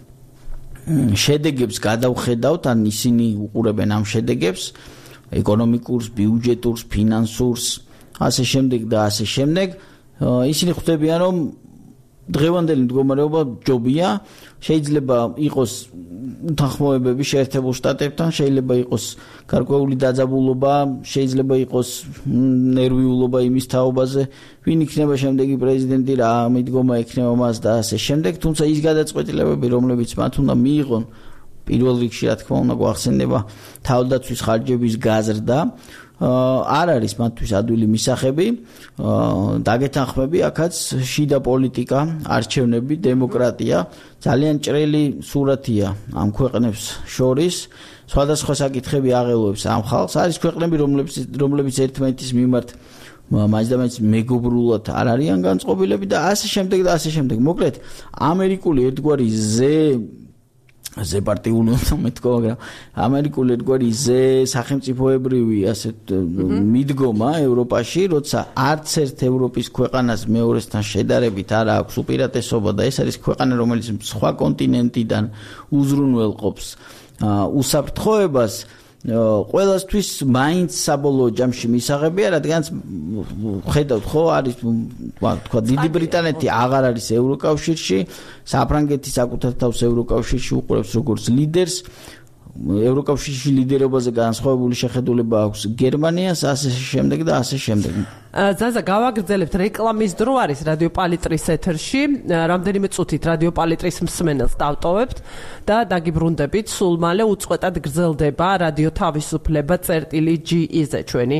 შედეგებს გადავხედავთ, ან ისინი უყურებენ ამ შედეგებს, ეკონომიკურს, ბიუჯეტურს, ფინანსურს, ასე შემდეგ და ასე შემდეგ, ისინი ხვდებიან, რომ დღევანდელი მდგომარეობა ჯობია, შეიძლება იყოს უთანხმოებები შეერთებულ შტატებთან, შეიძლება იყოს გარკვეული დაძაბულობა, შეიძლება იყოს ნერვიულობა იმის თაობაზე, ვინ იქნება შემდეგი პრეზიდენტი, რა მიდგომა ექნება მას და ასე შემდეგ, თუმცა ის გადაწყვეტილებები, რომლებიც მათ უნდა მიიღონ, პირველ რიგში რა თქმა უნდა გვახსენდება თავდაცვის ხარჯების გაზრდა, არ არის მათთვის ადვილი მისახები, დაგეთანხმები, აქაც შიდა პოლიტიკა, არჩევნები, დემოკრატია, ძალიან ჭრელი სურათია ამ ქვეყნებს შორის, სხვადასხვა საკითხები აღელვებს ამ ხალხს, არის ქვეყნები, რომლებიც რომლებიც ერთმანეთის მიმართ მაინც მეგობრულად არ არიან განწყობილები და ასე შემდეგ და ასე შემდეგ. მოკლედ, ამერიკული ერთგვარი ზე ზე პარტიული უნდა მეთქვა, მაგრამ ამერიკული ერთგვარი ზე სახელმწიფოებრივი ასეთ მიდგომა ევროპაში, როცა არც ერთ ევროპის ქვეყანას მეორესთან შედარებით არ აქვს უპირატესობა და ეს არის ქვეყანა, რომელიც სხვა კონტინენტიდან უზრუნველყოფს უსაფრთხოებას, ყველასთვის მაინც საბოლოო ჯამში მისაღებია, რადგანაც ხედავთ ხო, არის თქვა დიდი ბრიტანეთი აღარ არის ევროკავშირში, საფრანგეთი საკუთარ თავს ევროკავშირში უყურებს როგორც ლიდერს, ევროკავშირში ლიდერობაზე განსხვავებული შეხედულება აქვს გერმანიას, ასე შემდეგ და ასე შემდეგ. ზაზა, გავაგრძელებთ რეკლამის დრო არის რადიო პალიტრის ეთერში, რამდენიმე წუთით რადიო პალიტრის მსმენელს დავტოვებთ და დაგიბრუნდებით, სულ მალე უწყვეტად გრძელდება რადიო თავისუფლება წერტილი ჯი ი-ზე ჩვენი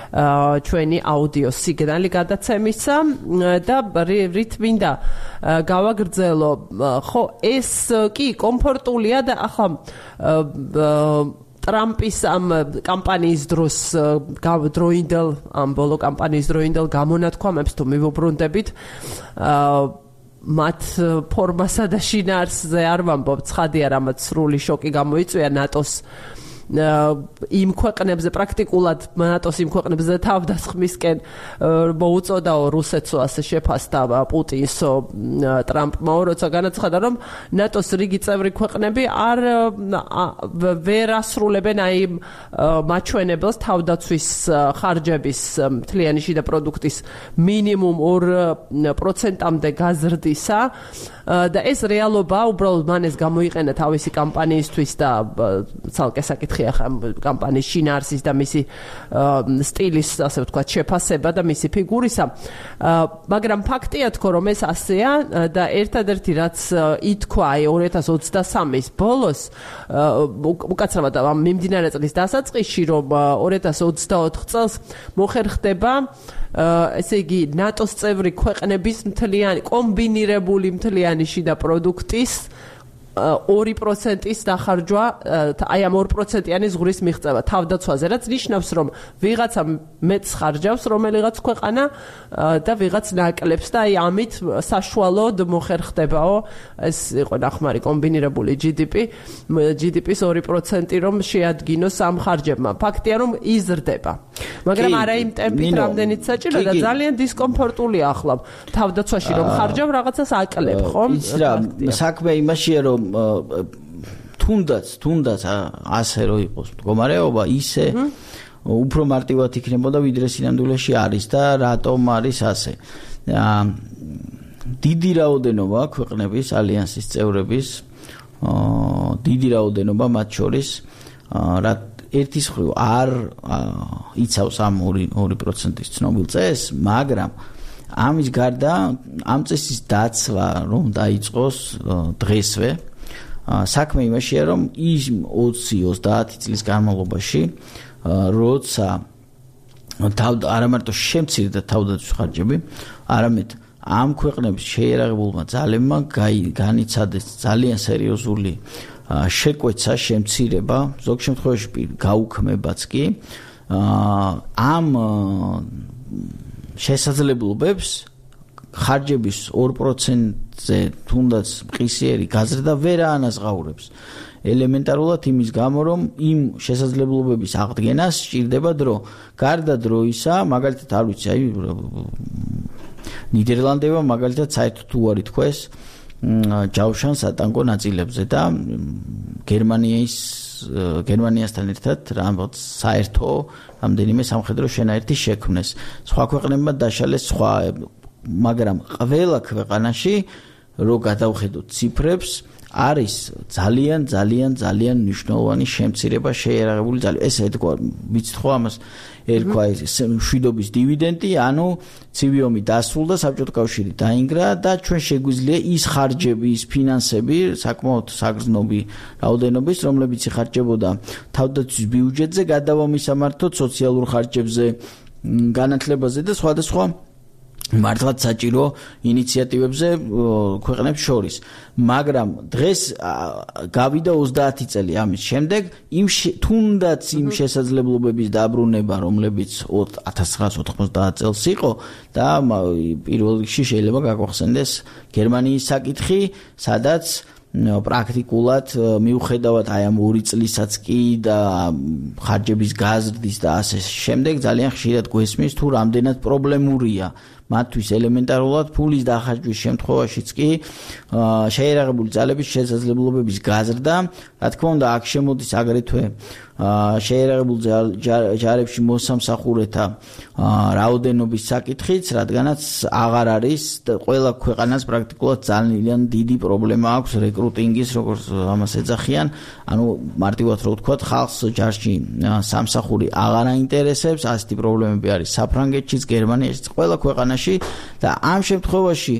ჩვენი აუდიო სიგნალი გადაცემისა და რით მინდა გავაგრძელო, ხო, ეს კი კომფორტულია და ახლა ტრამპის ამ კამპანიის დროს დროინდელ ამ ბოლო კამპანიის დროინდელ გამონათქვამებს თუ მივუბრუნდებით, მათ ფორმასა და შინაარსზე არ ვამბობ, ცხადია, რამაც სრული შოკი გამოიწვია ნატოს იმ ქვეყნებზე პრაქტიკულად ნატოს იმ ქვეყნებზე თავდასხმისკენ მოუწოდაო რუსეთსო ასე შეფასდა პუტინსო ტრამპმა როცა განაცხადა რომ ნატოს რიგი წევრი ქვეყნები არ ვერ ასრულებენ აი მაჩვენებელს თავდაცვის ხარჯების მთლიანი შიდა პროდუქტის მინიმუმ ორ პროცენტამდე გაზრდისა და ეს რეალობა უბრალოდ მან ეს გამოიყენა თავისი კამპანიისთვის და ცალკე საკითხია ხა კამპანიის შინაარსის და მისი სტილის ასე ვთქვათ შეფასება და მისი ფიგურისა მაგრამ ფაქტია თქო რომ ეს ასეა და ერთადერთი რაც ითქვა აი ორი ათას ოცდასამის ბოლოს უკაცრავად ამ მიმდინარე წლის დასაწყისში რომ ორი ათას ოცდაოთხ წელს მოხერხდება ესე იგი ნატოს წევრი ქვეყნების მთლიანი კომბინირებული მთლიანი შიდა პროდუქტის ორი პროცენტის დახარჯვა აი ამ ორ პროცენტიანი ზღვრის მიღწევა თავდაცვაზე რაც ნიშნავს რომ ვიღაცა მეც ხარჯავს რომელიღაც ქვეყანა და ვიღაც ნაკლებს და აი ამით საშუალოდ მოხერხდებაო ეს იყო ნახმარი კომბინირებული ჯი დი პი ჯი დი პის ორი პროცენტი რომ შეადგინოს ამ ხარჯებმა ფაქტია რომ იზრდება მაგრამ არა იმ ტემპით რამდენიც საჭირო და ძალიან დისკომფორტულია ახლა თავდაცვაში რომ ხარჯავ რაღაცას აკლებ ხო ის რა საქმე იმაშია რომ თუნდაც თუნდაც ასე რო იყოს მდგომარეობა ისე უფრო მარტივად იქნებოდა ვიდრე სინამდვილეში არის და რატომ არის ასე დიდი რაოდენობა ქვეყნების ალიანსის წევრების დიდი რაოდენობა მათ შორის რა ერთის მხრივ არ იცავს ამ ორი პროცენტის ცნობილ წესს მაგრამ ამის გარდა ამ წესის დაცვა რომ დაიწყოს დღესვე საქმე იმაშია რომ ის ოცი ოცდაათი წლის განმავლობაში როცა არა მარტო შემცირდა თავდაცვის ხარჯები არამედ ამ ქვეყნების შეიარაღებულმა ძალებმა განიცადეს ძალიან სერიოზული შეკვეცა შემცირება ზოგ შემთხვევაში გაუქმებაც კი ამ შესაძლებლობებს ხარჯების ორ პროცენტზე თუნდაც მყისიერი გაზრდა ვერ აანაზღაურებს ელემენტარულად იმის გამო რომ იმ შესაძლებლობების აღდგენას სჭირდება დრო გარდა დროისა მაგალითად არ ვიცი აი ნიდერლანდებმა მაგალითად საერთოდ უარი თქვეს ჯავშან სატანკო ნაწილებზე და გერმანიის გერმანიასთან ერთად რაღაც საერთო რამდენიმე სამხედრო შენაერთი შექმნეს სხვა ქვეყნებმა დაშალეს სხვა მაგრამ ყველა ქვეყანაში რო გადავხედოთ ციფრებს არის ძალიან ძალიან ძალიან მნიშვნელოვანი შემცირება შეიარაღებული ძალების ესე თქვა ვიცით ხო ამას ერქვა ეს მშვიდობის დივიდენდი ანუ ცივი ომი დასრულდა საბჭოთა კავშირი დაინგრა და ჩვენ შეგვიძლია ის ხარჯები ის ფინანსები საკმაოდ საგრძნობი რაოდენობის რომლებიც იხარჯებოდა თავდაცვის ბიუჯეტზე გადავამისამართოთ სოციალურ ხარჯებზე განათლებაზე და სხვადასხვა მართლაც საჭირო ინიციატივებზე ქვეყნებს შორის მაგრამ დღეს გავიდა ოცდაათი წელი ამის შემდეგ იმ თუნდაც იმ შესაძლებლობების დაბრუნება რომლებიც ათას ცხრაასი ოთხმოცდაათ წელს იყო და პირველ რიგში შეიძლება გაგვახსენდეს გერმანიის საკითხი სადაც პრაქტიკულად მიუხედავად აი ამ ორი წლისაც კი და ხარჯების გაზრდის და ასე შემდეგ ძალიან ხშირად გვესმის თუ რამდენად პრობლემურია მათთვის ელემენტარულად ფულის დახარჯვის შემთხვევაშიც კი შეიარაღებული ძალების შესაძლებლობების გაზრდა რა თქმა უნდა აქ შემოდის აგრეთვე შეიარაღებულ ჯარებში მოსამსახურეთა რაოდენობის საკითხიც რადგანაც აღარ არის ყველა ქვეყანას პრაქტიკულად ძალიან დიდი პრობლემა აქვს რეკრუტინგის როგორც ამას ეძახიან ანუ მარტივად რო ვთქვათ ხალხს ჯარში სამსახური აღარ აინტერესებს ასეთი პრობლემები არის საფრანგეთშიც გერმანიაშიც ყველა ქვეყანაში და ამ შემთხვევაში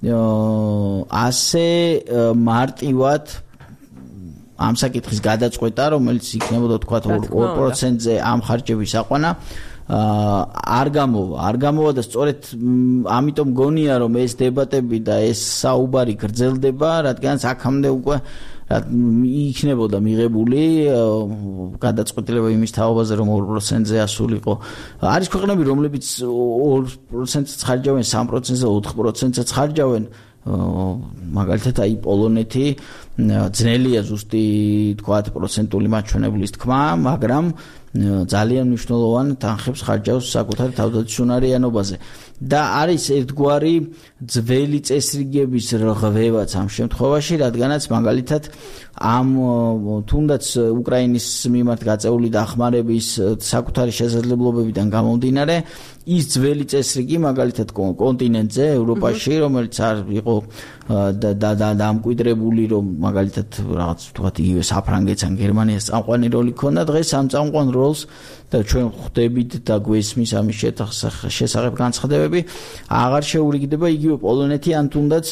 ასე მარტივად ამ საკითხის გადაწყვეტა რომელიც იქნებოდა თქვა ორ პროცენტზე ამ ხარჯების აყვანა არ გამოვა არ გამოვა და სწორედ ამიტომ გონია რომ ეს დებატები და ეს საუბარი გრძელდება რადგანაც აქამდე უკვე იქნებოდა მიღებული გადაწყვეტილება იმის თაობაზე რომ ორ პროცენტზე ასულიყო არის ქვეყნები რომლებიც ორ პროცენტს ხარჯავენ სამ პროცენტზე ოთხ პროცენტსაც ხარჯავენ მაგალითად აი პოლონეთი ძნელია ზუსტი თქვათ პროცენტული მაჩვენებლის თქმა, მაგრამ ძალიან მნიშვნელოვან თანხებს ხარჯავს საკუთარ თავდაცვისუნარიანობაზე და არის ერთგვარი ძველი წესრიგების რღვევაც ამ შემთხვევაში, რადგანაც მაგალითად ამ თუნდაც უკრაინის მიმართ გაწეული დახმარების საკუთარი შესაძლებლობებიდან გამომდინარე ის ძველი წესრიგი მაგალითად კონტინენტზე ევროპაში რომელიც არ იყო და დამკვიდრებული რომ მაგალითად რაღაც თქვათ იგივე საფრანგეთს ან გერმანიას წამყვანი როლი ქონდა დღეს ამ წამყვან როლს და ჩვენ ხვდებით და გვესმის ამის შესახებ განცხადებები აღარ შეურიგდება იგივე პოლონეთი ან თუნდაც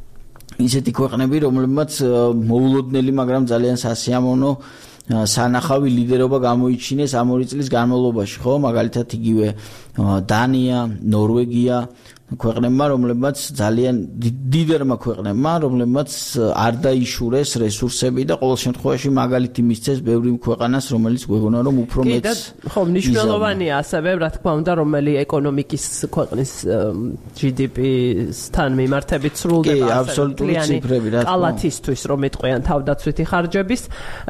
ისეთი ქვეყნები რომლებმაც მოულოდნელი მაგრამ ძალიან სასიამოვნო სანახავი ლიდერობა გამოიჩინეს ამ ორი წლის განმავლობაში, ხო? მაგალითად იგივე დანია, ნორვეგია ქვეყნებმა, რომლებმაც ძალიან დიდერმა ქვეყნებმა, რომლებმაც არ დაიშურეს რესურსები და ყოველ შემთხვევაში მაგალითი მისცეს ბევრი ქვეყანას, რომელიც გვეგონა რომ უფრო მეც ხო, მნიშვნელოვანია ასევე, რა თქმა უნდა, რომელი ეკონომიკის ქვეყნის ჯი დი პი-სთან მიმართებით სრულდება კი, აბსოლუტური ციფრები, რა თქმა უნდა. კალათისთვის რომ ეტყვიან თავდაცვითი ხარჯების.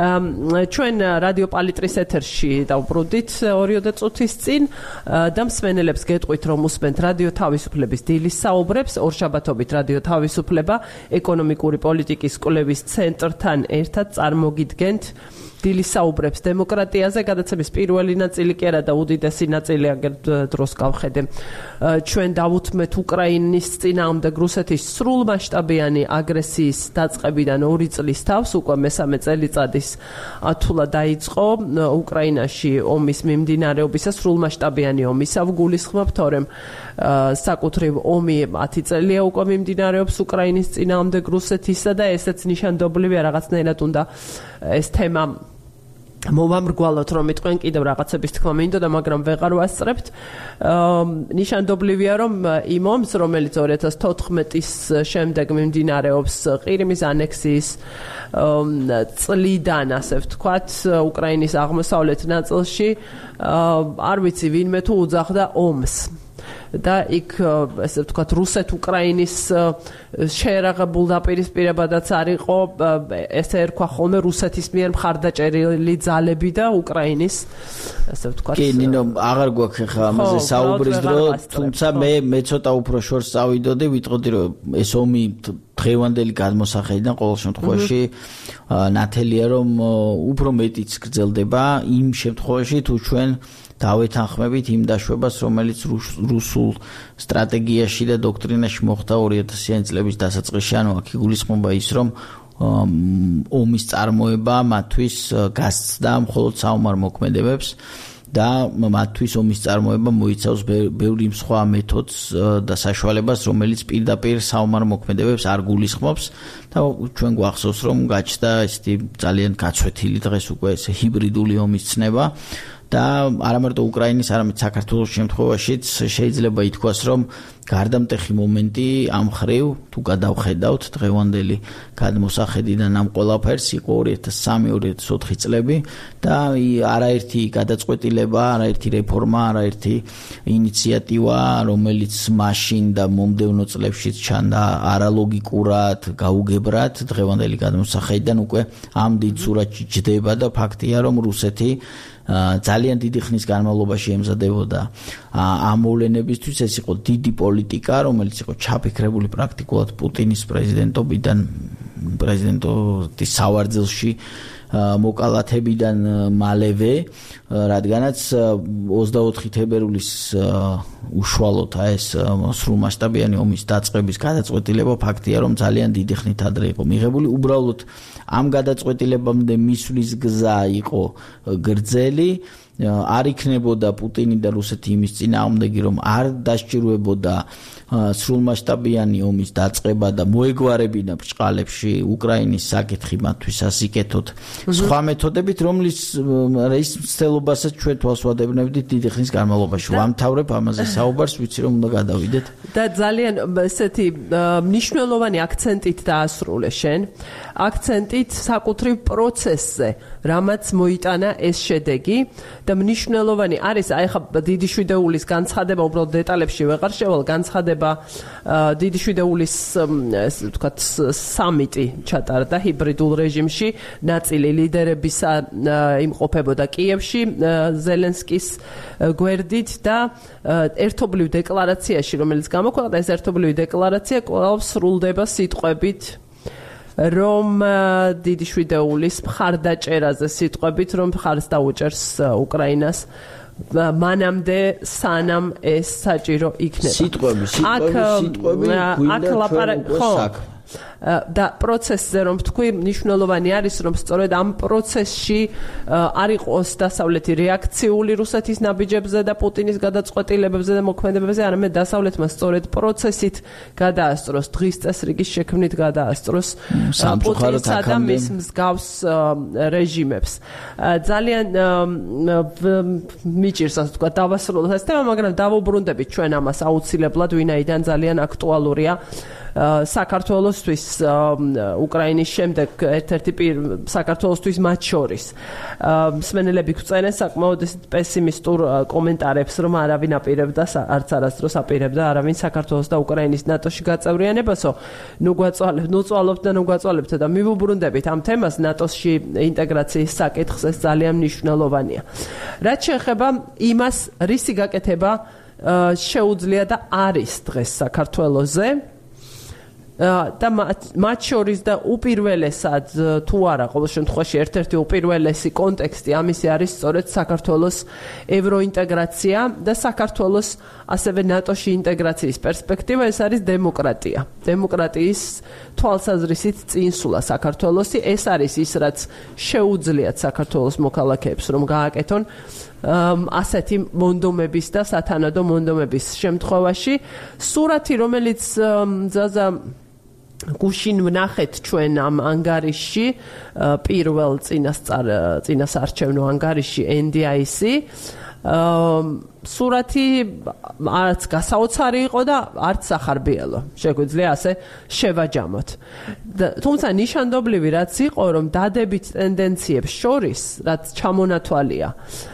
ჩვენ რადიო პალიტრის ეთერში დავბრუნდით ორიოდე წუთის წინ და მსმენელებს გეტყვით რომ უსმენთ რადიო თავისუფლების დილის საუბრებს ორშაბათობით რადიო თავისუფლება ეკონომიკური პოლიტიკის კვლევის ცენტრთან ერთად წარმოგიდგენთ დილის საუბრებს დემოკრატიაზე გადაცემის პირველი ნაწილი კი არა და უდიდესი ნაწილი აგერ დროს გავხედე ჩვენ დავუთმეთ უკრაინის წინააღმდეგ რუსეთის სრულმასშტაბიანი აგრესიის დაწყებიდან ორი წლის თავს უკვე მესამე წელიწადის ათულა დაიწყო უკრაინაში ომის მიმდინარეობისას სრულმასშტაბიანი ომისავ გულისხმობ თორემ საკუთრივ ომი ათი წელია უკვე მიმდინარეობს უკრაინის წინააღმდეგ რუსეთისა და ესეც ნიშანდობლივია რაღაცნაირად უნდა ეს თემა მოვამრგვალოთ რომ იტყვენ კიდევ რაღაცების თქმა მინდოდა მაგრამ ვეღარ ვასწრებთ ნიშანდობლივია რომ იმ ომს რომელიც ორი ათას თოთხმეტის შემდეგ მიმდინარეობს ყირიმის ანექსიის წლიდან ასე ვთქვათ უკრაინის აღმოსავლეთ ნაწილში არ ვიცი ვინმე თუ უძახდა ომს და იქ ესე ვთქვათ რუსეთ-უკრაინის შეერაღებულ დაპირისპირებადაც არ იყო ესე ერქვა ხოლმე რუსეთის მიერ მხარდაჭერილი ძალები და უკრაინის ესე ვთქვათ კი ნინო აღარ გვაქვს ხა ამაზე საუბრის დრო თუმცა მე მე ცოტა უფრო შორს წავიდოდი ვიტყოდი რომ ეს ომი დღევანდელი გადმოსახედიდან ყოველ შემთხვევაში ნათელია რომ უფრო მეტიც გრძელდება იმ შემთხვევაში თუ ჩვენ დავეთანხმებით იმ დაშვებას, რომელიც რუსულ სტრატეგიაში და დოქტრინაში მოხდა ორი ათასიანი წლების დასაწყისში, ანუ აქ იგულისხმება ის, რომ ომის წარმოება მათთვის გასცდა მხოლოდ საომარ მოქმედებებს და მათთვის ომის წარმოება მოიცავს ბევრი სხვა მეთოდს და საშუალებას, რომელიც პირდაპირ საომარ მოქმედებებს არ გულისხმობს და ჩვენ გვახსოვს, რომ გაჩნდა ესეთი ძალიან გაცვეთილი დღეს უკვე ეს ჰიბრიდული ომის ცნება და არამარტო უკრაინის, არამედ საქართველოს შემთხვევაშიც შეიძლება ითქვას, რომ გარდამტეხი მომენტი ამ მხრივ თუ გადავხედავთ დღევანდელი გადმოსახედიდან ამ ყველაფერს იყო ორი ათას სამი ორი ათას ოთხი წლები და არაერთი გადაწყვეტილება, არაერთი რეფორმა, არაერთი ინიციატივა, რომელიც მაშინ და მომდევნო წლებშიც ჩანდა არალოგიკურად, გაუგებრად დღევანდელი გადმოსახედიდან უკვე ამ დიდ სურათში ჯდება და ფაქტია, რომ რუსეთი ძალიან დიდი ხნის განმავლობაში ემზადებოდა ამ მოვლენებისთვის ეს იყო დიდი პოლიტიკა რომელიც იყო ჩაფიქრებული პრაქტიკულად პუტინის პრეზიდენტობიდან პრეზიდენტობის სავარძელში მოკალათებიდან მალევე რადგანაც ოცდაოთხი თებერვლის უშუალოდ ეს სრულმასშტაბიანი ომის დაწყების გადაწყვეტილება ფაქტია რომ ძალიან დიდი ხნით ადრე იყო მიღებული უბრალოდ ამ გადაწყვეტილებამდე მისვლის გზა იყო გრძელი არ იქნებოდა პუტინი და რუსეთი იმის წინააღმდეგი რომ არ დასჭირვებოდა სრულმასშტაბიანი ომის დაწყება და მოეგვარებინა ბრჭყალებში უკრაინის საკითხი მათთვის ასიკეთოთ სხვა მეთოდებით რომლის ის მცდელობასაც ჩვენ თვალს ვადევნებდით დიდი ხნის განმავლობაში ვამთავრებ ამაზე საუბარს ვიცი რომ უნდა გადავიდეთ და ძალიან ესეთი მნიშვნელოვანი აქცენტით დაასრულე შენ აქცენტით საკუთრივ პროცესზე რამაც მოიტანა ეს შედეგი და მნიშვნელოვანი არის აი ხა დიდი შვიდეულის განცხადება უბრალოდ დეტალებში ვეღარ შევალ განცხადება დიდი შვიდეულის ესე ვთქვათ სამიტი ჩატარდა ჰიბრიდულ რეჟიმში ნაწილი ლიდერებისა იმყოფებოდა კიევში ზელენსკის გვერდით და ერთობლივ დეკლარაციაში რომელიც გამოქვეყნდა ეს ერთობლივი დეკლარაცია კვლავ სრულდება სიტყვებით რომ დიდი შვიდეულის მხარდაჭერაზე სიტყვებით რომ მხარს დაუჭერს უკრაინას მანამდე სანამ ეს საჭირო იქნება სიტყვები სიტყვები სიტყვები გვინდა ჩვენ უკვე საქმე და პროცესზე რომ თქვი მნიშვნელოვანი არის რომ სწორედ ამ პროცესში არ იყოს დასავლეთი რეაქციული რუსეთის ნაბიჯებზე და პუტინის გადაწყვეტილებებზე და მოქმედებებზე არამედ დასავლეთმა სწორედ პროცესით გადაასწროს დღის წესრიგის შექმნით გადაასწროს პუტინსა და მის მსგავს რეჟიმებს ძალიან მიჭირს ასე ვთქვათ დავასრულოთ ეს თემა მაგრამ დავუბრუნდებით ჩვენ ამას აუცილებლად ვინაიდან ძალიან აქტუალურია საქართველოსთვის უკრაინის შემდეგ ერთ-ერთი საქართველოსთვის მათ შორის მსმენელები გვწერენ საკმაოდ პესიმისტურ კომენტარებს რომ არავინ აპირებდა არც არასდროს აპირებდა არავინ საქართველოს და უკრაინის ნატოში გაწევრიანებასო ნუ გვაწვალებთ ნუ წვალობთ და ნუ გვაწვალებთ და მივუბრუნდებით ამ თემას ნატოში ინტეგრაციის საკითხს ეს ძალიან მნიშვნელოვანია რაც შეეხება იმას რისი გაკეთება შეუძლია და არის დღეს საქართველოზე და მათ შორის და უპირველესად თუ არა ყოველ შემთხვევაში ერთ-ერთი უპირველესი კონტექსტი ამისი არის სწორედ საქართველოს ევროინტეგრაცია და საქართველოს ასევე ნატოში ინტეგრაციის პერსპექტივა ეს არის დემოკრატია დემოკრატიის თვალსაზრისით წინსულა საქართველოსი ეს არის ის რაც შეუძლიათ საქართველოს მოქალაქეებს რომ გააკეთონ ასეთი მონდომების და სათანადო მონდომების შემთხვევაში სურათი რომელიც ზაზა გუშინ ვნახეთ ჩვენ ამ ანგარიშში პირველ წინასწარ წინასარჩევნო ანგარიშში ენ დი აი სი სურათი არც გასაოცარი იყო და არც სახარბიელო შეგვიძლია ასე შევაჯამოთ თუმცა ნიშანდობლივი რაც იყო რომ დადებით ტენდენციებს შორის რაც ჩამონათვალია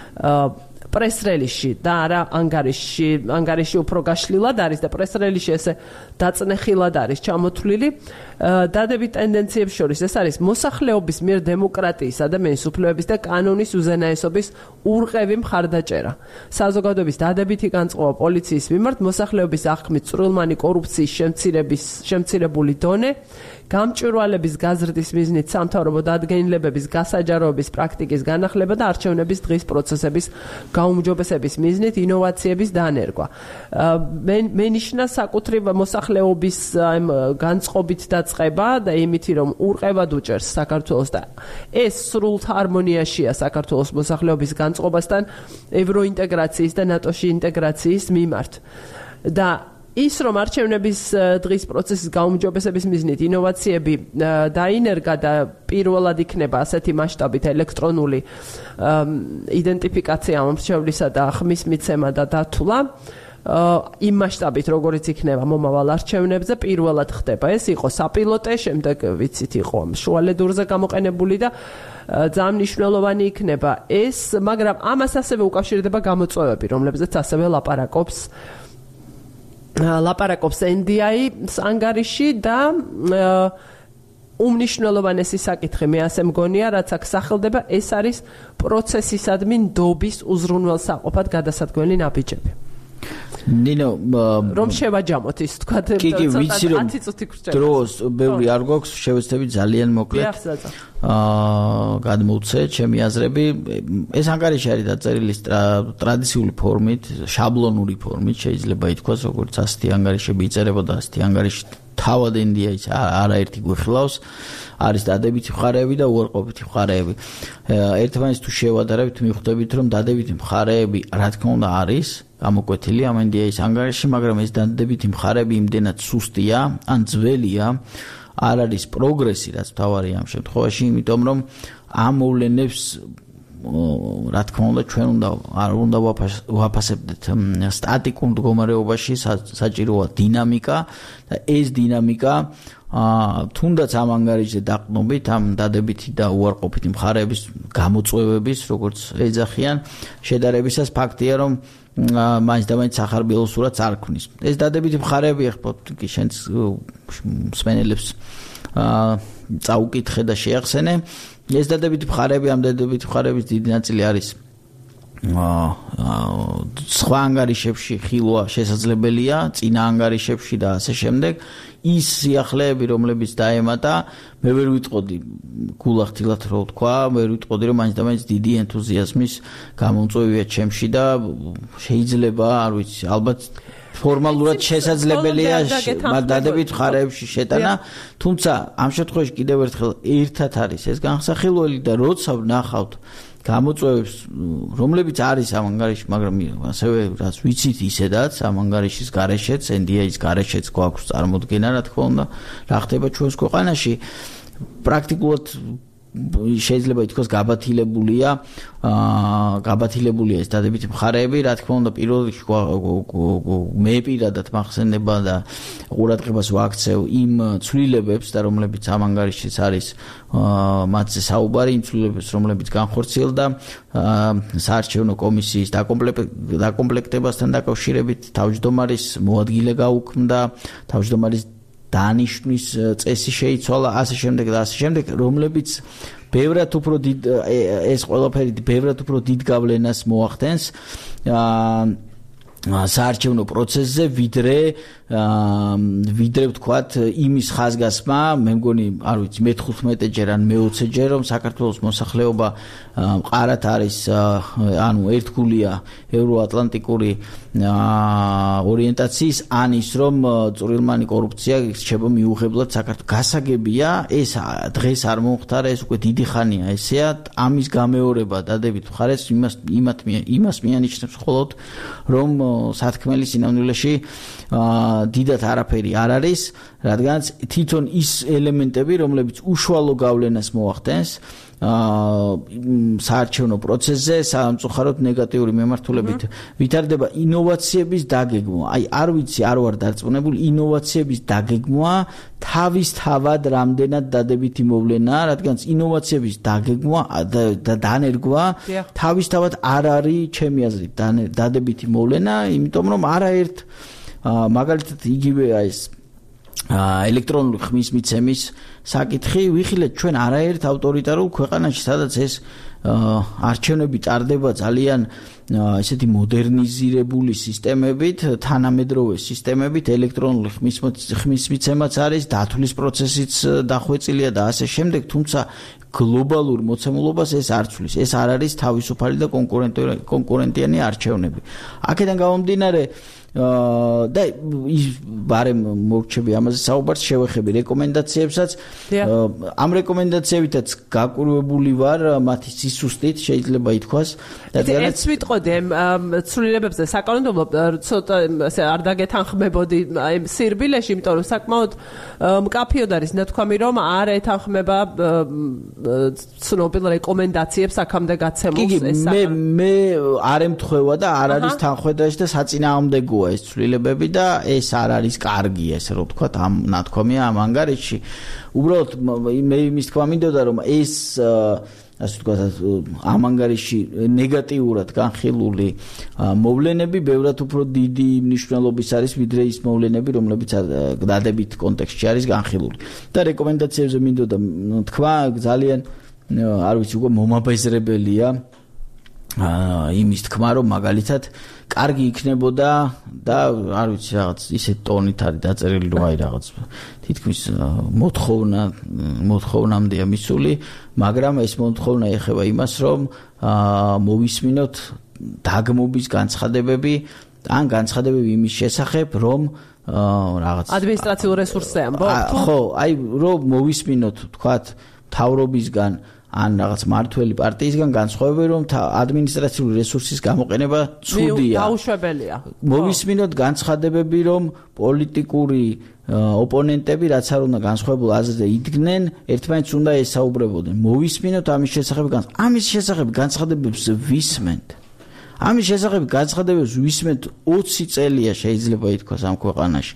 პრესრელიში და არა ანგარიშში ანგარიში უფრო გაშლილად არის და პრესრელიში ესე დაწნეხილად არის ჩამოთვლილი დადებით ტენდენციებს შორის ეს არის მოსახლეობის მიერ დემოკრატიის ადამიანის უფლებების და კანონის უზენაესობის ურყევი მხარდაჭერა საზოგადოების დადებითი განწყობა პოლიციის მიმართ მოსახლეობის აღქმით წვრილმანი კორუფციის შემცირების შემცირებული დონე გამჭვირვალების გაზრდის მიზნით სამთავრობო დადგენილებების გასაჯაროების პრაქტიკის განახლება და არჩევნების დღის პროცესების გაუმჯობესების მიზნით ინოვაციების დანერგვა. მენიშნა საკუთრივ მოსახლეობის განწყობით დაწყება და იმითი რომ ურყევად უჭერს საქართველოს და ეს სრულ ჰარმონიაშია საქართველოს მოსახლეობის განწყობასთან ევროინტეგრაციის და ნატოში ინტეგრაციის მიმართ. და ის რომ არჩევნების დღის პროცესის გაუმჯობესების მიზნით ინოვაციები დაინერგა და პირველად იქნება ასეთი მასშტაბით ელექტრონული იდენტიფიკაცია მომრჩევლისა და ხმის მიცემა და დათვლა იმ მასშტაბით როგორიც იქნება მომავალ არჩევნებზე პირველად ხდება ეს იყო საპილოტე შემდეგ ვიცით იყო შუალედურზე გამოყენებული და ძალიან მნიშვნელოვანი იქნება ეს მაგრამ ამას ასევე უკავშირდება გამოწვევები რომლებზეც ასევე ლაპარაკობს ლაპარაკობს ენ დი აი ანგარიში და უმნიშვნელოვანესი საკითხი მე ასე მგონია რაც აქ სახელდება ეს არის პროცესისადმი ნდობის უზრუნველსაყოფად გადასადგმელი ნაბიჯები ნინო რომ შევაჯამოთ ის თქვა ათი წუთი გრჩება დროს ბევრი არ გვაქვს შევეცდები ძალიან მოკლედ აა გადმოვცე ჩემი აზრები ეს ანგარიში არის დაწერილი ტრადიციული ფორმით შაბლონური ფორმით შეიძლება ითქვას როგორც ასეთი ანგარიშები იწერებოდა ასეთი ანგარიში თავად ენ დი აი-ს არაერთი გვიხილავს არის დადებითი მხარეები და უარყოფითი მხარეები ერთმანეთს თუ შევადარებთ მიხვდებით რომ დადებითი მხარეები რა თქმა უნდა არის გამოკვეთილი ამ ენ დი აი-ის ანგარიში მაგრამ ეს დადებითი მხარეები იმდენად სუსტია ან ძველია არ არის პროგრესი რაც თავარია ამ შემთხვევაში იმიტომ რომ ამ მოვლენებს რა თქმა უნდა ჩვენ უნდა არ უნდა ვაფასებდეთ სტატიკურ მდგომარეობაში საჭიროა დინამიკა და ეს დინამიკა აა თუნდაც ამ ანგარიშზე დაყრდნობით ამ დადებითი და უარყოფითი მხარეების გამოწვევების, როგორც ეძახიან, შედარებისას ფაქტია, რომ მაინც და მაინც სახარბიელო სურათს არ ქმნის. ეს დადებითი მხარეები ახლა კი შენც მსმენელებს აა წაუკითხე და შეახსენე. ეს დადებითი მხარეები, ამ დადებითი მხარეების დიდი ნაწილი არის სხვა ანგარიშებში ხილვა შესაძლებელია, წინა ანგარიშებში და ასე შემდეგ. ის სიახლეები, რომლებიც დაემატა, მე ვერ ვიტყოდი გულახდილად რო ვთქვა, მე ვერ ვიტყოდი რომ მაინც და მაინც დიდი ენთუზიაზმის გამომწვევია ჩემში და შეიძლება, არ ვიცი, ალბათ ფორმალურად შესაძლებელია დადებით მხარეებში შეტანა, თუმცა ამ შემთხვევაში კიდევ ერთხელ ერთად არის ეს განსახილველი და როცა ვნახავთ გამოწვევებს, რომლებიც არის ამ ანგარიში, მაგრამ ასევე რაც ვიცით ისედაც ამ ანგარიშის გარეშეც, ენ დი ეის გარეშეც გვაქვს წარმოდგენა, რა თქმა უნდა, რა ხდება ჩვენს ქვეყანაში. პრაქტიკულად შეიძლება ითქვას გაბათილებულია, აა გაბათილებულია ეს დადებითი მხარეები, რა თქმა უნდა, პირველ რიგში მე პირადად მახსენდება და ყურადღებას ვაქცევ იმ ცვლილებებს და რომლებიც ამ ანგარიშიც არის მათზე საუბარი, იმ ცვლილებებს, რომლებიც განხორციელდა საარჩევნო კომისიის დაკომპლექტებასთან დაკავშირებით, თავმჯდომარის მოადგილე გაუქმდა, თავმჯდომარის დანიშნვის წესი შეიცვალა, ასე შემდეგ და ასე შემდეგ, რომლებიც ბევრად უფრო დიდ ეს ყველაფერი ბევრად უფრო დიდ გავლენას მოახდენს საარჩევნო პროცესზე, ვიდრე ვიდრე ვთქვათ იმის ხაზგასმა, მე მგონი, არ ვიცი, მეთხუთმეტეჯერ ან მეოცეჯერ, რომ საქართველოს მოსახლეობა მყარად არის, ანუ ერთგულია ევროატლანტიკური ორიენტაციის, ან ის რომ წვრილმანი კორუფცია რჩება მიუღებლად საქართველოს. გასაგებია, ეს დღეს არ მომხდარა, ეს უკვე დიდი ხანია ესეა, ამის გამეორება დადებით მხარეს იმას იმათ იმას მიანიშნებს მხოლოდ, რომ სათქმელი სინამდვილეში დიდად არაფერი არ არის, რადგანაც თვითონ ის ელემენტები, რომლებიც უშუალო გავლენას მოახდენს საარჩევნო პროცესზე, სამწუხაროდ ნეგატიური მემართულებით ვითარდება ინოვაციების დაგეგმვა. აი, არ ვიცი, არ ვარ დარწმუნებული, ინოვაციების დაგეგმვა თავისთავად რამდენად დადებითი მოვლენაა, რადგანაც ინოვაციების დაგეგმვა და დანერგვა თავისთავად არ არის ჩემი აზრით დადებითი მოვლენა, იმიტომ რომ არაერთ მაგალითად იგივეა ეს ელექტრონული ხმის მიცემის საკითხი, ვიხილეთ ჩვენ არაერთ ავტორიტარულ ქვეყანაში, სადაც ეს არჩევნები ტარდება ძალიან ესეთი მოდერნიზირებული სისტემებით, თანამედროვე სისტემებით, ელექტრონული ხმის ხმის მიცემაც არის, დათვლის პროცესიც დახვეწილია და ასე შემდეგ, თუმცა გლობალურ მოცემულობას ეს არ ცვლის. ეს არ არის თავისუფალი და კონკურენტიანი არჩევნები. აქედან გამომდინარე და ის ბარემ მორჩები ამაზე საუბარს შევეხები რეკომენდაციებსაც. ამ რეკომენდაციებითაც გაკვირვებული ვარ მათი სისუსტით, შეიძლება ითქვას. ეს ვიტყოდი ცვლილებებზე საკანონმდებლო ცოტა ასე არ დაგეთანხმებოდი აი სირბილეში, იმიტომ რომ საკმაოდ მკაფიოდ არის ნათქვამი, რომ არ ეთანხმება ცნობილ რეკომენდაციებს აქამდე გაცემულს ეს მე მე არ ემთხვევა და არ არის თანხმედაში და საწინააღმდეგოა ეს ცვლილებები და ეს არ არის კარგი, ესე რომ ვთქვათ, ამ ნათქვამია ამ ანგარიშში. უბრალოდ მე იმის თქვა მინდოდა, რომ ეს ასე ვთქვათ, ამ ანგარიში ნეგატიურად განხილული მოვლენები ბევრად უფრო დიდი მნიშვნელობის არის, ვიდრე ის მოვლენები, რომლებიც დადებით კონტექსტში არის განხილული. და რეკომენდაციებზე მინდოდა თქვა, ძალიან არ ვიცი, უკვე მომაბეზრებელია იმის თქმა, რომ მაგალითად კარგი იქნებოდა და არ ვიცი რაღაც ისეთ ტონით არის დაწერილი, რომ აი რაღაც თითქმის მოთხოვნა მოთხოვნამდეა მისული, მაგრამ ეს მოთხოვნა ეხება იმას, რომ მოვისმინოთ დაგმობის განცხადებები ან განცხადებები იმის შესახებ, რომ რაღაც ადმინისტრაციულ რესურსზე ამბობ. ხო, აი რომ მოვისმინოთ, თქვათ, მთავრობისგან ან რაღაც მართველი პარტიისგან განსხვავებული, რომ ადმინისტრაციული რესურსის გამოყენება ცუდია. დაუშვებელია. მოვისმინოთ განცხადებები, რომ პოლიტიკური ოპონენტები, რაც არ უნდა განსხვავებულ აზრზე იდგნენ, ერთმანეთს უნდა ესაუბრებოდნენ. მოვისმინოთ ამის შესახებ ამის შესახებ განცხადებებს ვისმენთ. ამის შესახებ განცხადებებს ვისმენთ ოცი წელია შეიძლება ითქვას ამ ქვეყანაში.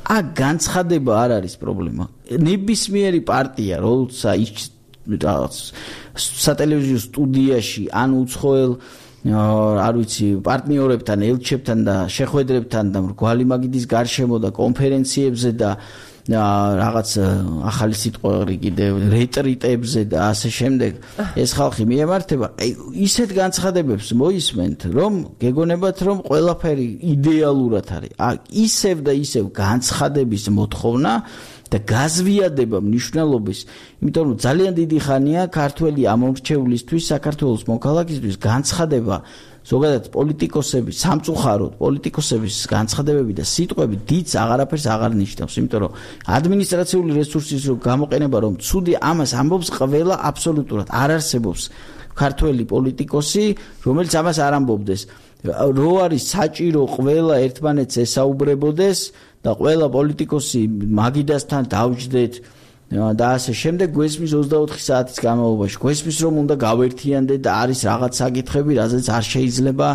აქ განცხადება არ არის პრობლემა. ნებისმიერი პარტია, როცა ის რაღაც სატელევიზიო სტუდიაში ან უცხოელ არ ვიცი პარტნიორებთან, ელჩებთან და შეხვედრებთან და მრგვალი მაგიდის გარშემო და კონფერენციებზე და რაღაც ახალი სიტყვები კიდევ რეტრიტებზე და ასე შემდეგ ეს ხალხი მიემართება. ისეთ განცხადებებს მოისმენთ, რომ გეგონებათ, რომ ყველაფერი იდეალურად არის. ისევ და ისევ განცხადების მოთხოვნა და გაზვიადება მნიშვნელობის, იმიტომ რომ ძალიან დიდი ხანია ქართველი ამომრჩევლისთვის, საქართველოს მოქალაქისთვის განცხადება ზოგადად პოლიტიკოსების, სამწუხაროდ პოლიტიკოსების განცხადებები და სიტყვები დიდს აღარაფერს აღარ ნიშნავს, იმიტომ რომ ადმინისტრაციული რესურსის გამოყენება რომ ცუდი ამას ამბობს ყველა აბსოლუტურად არ არსებობს ქართველი პოლიტიკოსი, რომელიც ამას არ ამბობდეს. რო არის საჭირო ყველა ერთმანეთს ესაუბრებოდეს და ყველა პოლიტიკოსი მაგიდასთან დავჯდეთ და ასე შემდეგ გვესმის ოცდაოთხი საათის განმავლობაში გვესმის რომ უნდა გავერთიანდეთ და არის რაღაც საკითხები, რაზეც არ შეიძლება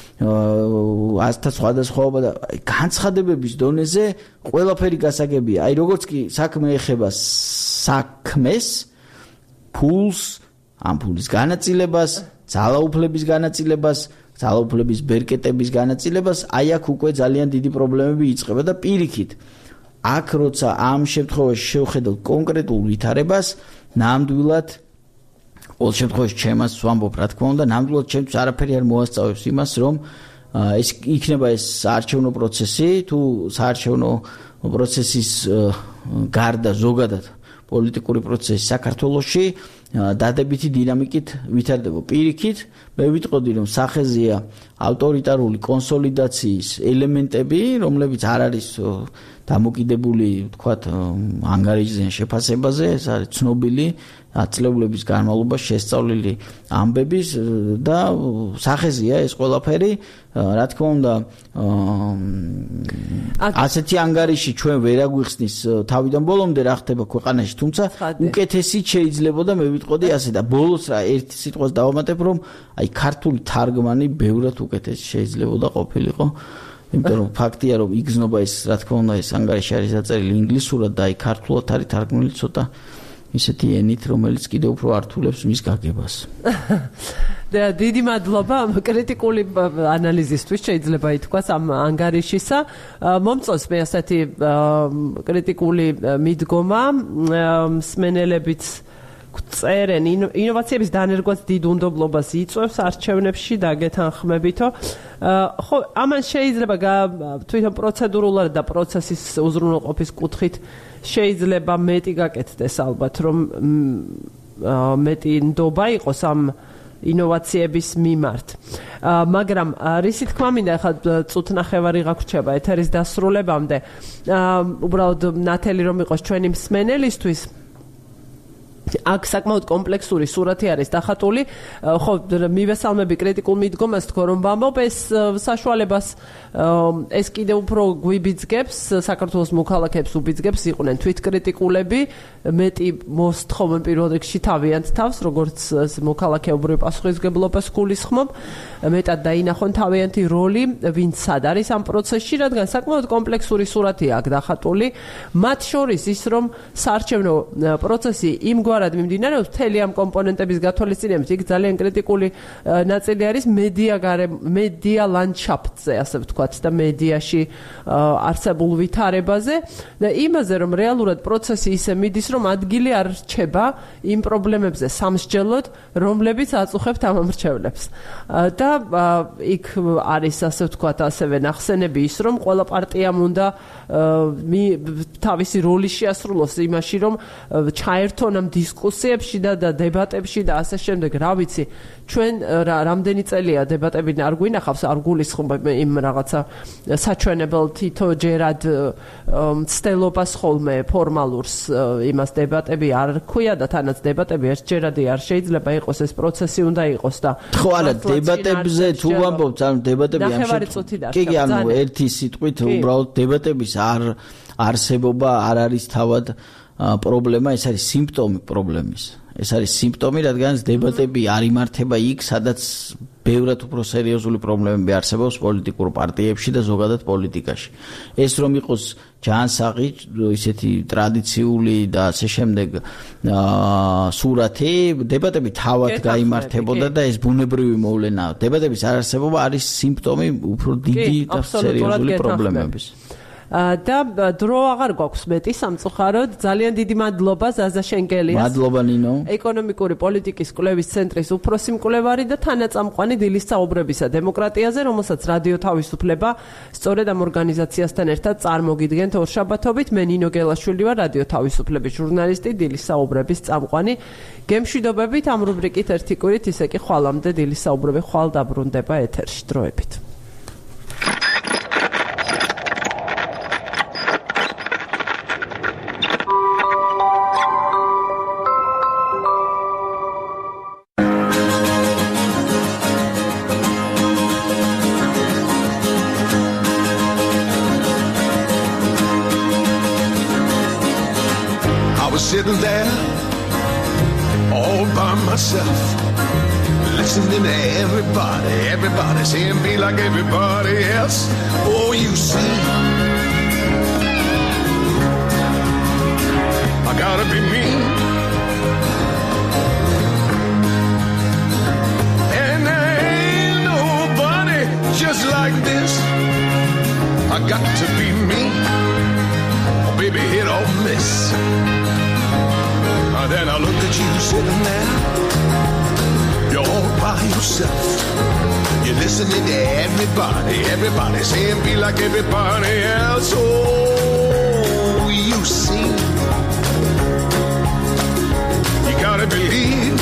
ასთა სხვადასხვაობა და განცხადებების დონეზე ყველაფერი გასაგებია. აი როგორც კი საქმე ეხება საქმეს, ფულს, ამ ფულის განაწილებას, ძალაუფლების განაწილებას, ძალაუფლების ბერკეტების განაწილებას, აი აქ უკვე ძალიან დიდი პრობლემები იწყება და პირიქით აქ როცა ამ შემთხვევაში შევხედოთ კონკრეტულ ვითარებას, ნამდვილად ყოველ შემთხვევაში ჩემს ვამბობ, რა თქმა უნდა, ნამდვილად ჩემთვის არაფერი არ მოასწავებს იმას, რომ ეს იქნება ეს საარჩევნო პროცესი, თუ საარჩევნო პროცესის გარდა ზოგადად პოლიტიკური პროცესი საქართველოში დადებითი დინამიკით ვითარდება. პირიქით, მე ვიტყოდი, რომ სახეზეა ავტორიტარული კონსოლიდაციის ელემენტები, რომლებიც არ არის დამოკიდებული, ვთქვათ, ანგარიშზე, შეფასებაზე, ეს არის ცნობილი ათწლეულების განმავლობაში შესწავლილი ამბების და სახეზეა ეს ყველაფერი, რა თქმა უნდა, ასეთი ანგარიში ჩვენ ვერ აგვიხსნის თავიდან ბოლომდე რა ხდება ქვეყანაში, თუმცა უკეთესი შეიძლებოდა, მე ვიტყოდი ასე და ბოლოს რა ერთი სიტყვას დავამატებ, რომ აი ქართული თარგმანი ბევრად უკეთესი შეიძლებოდა ყოფილიყო. იმიტომ რომ ფაქტია, რომ იგზნობა ეს, რა თქმა უნდა, ეს ანგარიში არის დაწერილი ინგლისურად და აი ქართულად არის თარგმნილი ცოტა ისეთი ენით, რომელიც კიდევ უფრო ართულებს მის გაგებას. და დიდი მადლობა კრიტიკული ანალიზისთვის, შეიძლება ითქვას ამ ანგარიშისა. მომწონს მე ასეთი კრიტიკული მიდგომა, მსმენელებიც წერენ ინოვაციების დანერგვაც დიდ უნდობლობას იწვევს არჩევნებში და გეთანხმებითო. ხო, ამან შეიძლება თვითონ პროცედურულად და პროცესის უზრუნველყოფის კუთხით შეიძლება მეტი გაკეთდეს ალბათ, რომ მეტი ნდობა იყოს ამ ინოვაციების მიმართ. მაგრამ რისი თქმა მინდა, ახლა წუთნახევარი გაგვრჩება ეთერის დასრულებამდე. უბრალოდ ნათელი რომ იყოს ჩვენი მსმენელისთვის, აქ საკმაოდ კომპლექსური სურათი არის დახატული. ხო, მივესალმები კრიტიკულ მიდგომას, თქო რომ ვამბობ, ეს საშუალებას ეს კიდევ უფრო გვიბიძგებს, საქართველოს მოქალაქეებს უბიძგებს იყვნენ თვითკრიტიკულები, მეტი მოსთხოვენ პირველ რიგში თავიანთ თავს, როგორც მოქალაქეობრივ პასუხისმგებლობას გულისხმობ, მეტად დაინახონ თავიანთი როლი, ვინც სად არის ამ პროცესში, რადგან საკმაოდ კომპლექსური სურათია აქ დახატული. მათ შორის ის, რომ საარჩევნო პროცესი იმგვარად მიმდინარეობს, მთელი ამ კომპონენტების გათვალისწინებით, იქ ძალიან კრიტიკული ნაწილი არის მედია მედია ლანდშაფტზე, ასე ვთქვათ, და მედიაში არსებულ ვითარებაზე და იმაზე, რომ რეალურად პროცესი ისე მიდის, რომ ადგილი არ რჩება იმ პრობლემებზე სამსჯელოდ, რომლებიც აწუხებთ ამომრჩევლებს. და იქ არის, ასე ვთქვათ, ასევე ნახსენები ის, რომ ყველა პარტიამ უნდა თავისი როლი შეასრულოს იმაში, რომ ჩაერთონ ამ დისკუსიებში და დებატებში და ასე შემდეგ. რა ვიცი, ჩვენ რამდენი წელია დებატები არ გვინახავს, არ გულისხმობ იმ რაღაცა საჩვენებელ თითო ჯერად ცდელობას ხოლმე ფორმალურს იმას დებატები არ ქვია და თანაც დებატები ერთჯერადი არ შეიძლება იყოს, ეს პროცესი უნდა იყოს და ხო არა, დებატებზე თუ ვამბობთ, ანუ დებატები ამ შემთხვევაში კი კი, ანუ ერთი სიტყვით უბრალოდ დებატების არ არსებობა არ არის თავად პრობლემა, ეს არის სიმპტომი პრობლემის. ეს არის სიმპტომი, რადგან დებატები არ იმართება იქ, სადაც ბევრად უფრო სერიოზული პრობლემები არსებობს პოლიტიკურ პარტიებში და ზოგადად პოლიტიკაში. ეს რომ იყოს ჯანსაღი, ისეთი ტრადიციული და ასე შემდეგ სურათი, დებატები თავად გაიმართებოდა და ეს ბუნებრივი მოვლენაა. დებატების არარსებობა არის სიმპტომი უფრო დიდი და სერიოზული პრობლემების. და დრო აღარ გვაქვს მეტი სამწუხაროდ. ძალიან დიდი მადლობა ზაზა შენგელიას. მადლობა ნინო. ეკონომიკური პოლიტიკის კვლევის ცენტრის უფროსი მკვლევარი და თანაწამყვანი დილის საუბრებისა დემოკრატიაზე, რომელსაც რადიო თავისუფლება სწორედ ამ ორგანიზაციასთან ერთად წარმოგიდგენთ ორშაბათობით. მე ნინო გელაშვილი ვარ, რადიო თავისუფლების ჟურნალისტი, დილის საუბრების წამყვანი. გემშვიდობებით ამ რუბრიკით ერთი კვირით, ისე კი ხვალამდე დილის საუბრები ხვალ დაბრუნდება ეთერში. დროებით. Sitting there all by myself, listening to everybody, everybody saying be like everybody else. Oh, you see, I gotta be me, and there ain't nobody just like this. I got to be me, oh baby, hit or miss. Then I look at you sitting there, you're all by yourself. You're listening to everybody, everybody saying be like everybody else. Oh, you see, you gotta believe,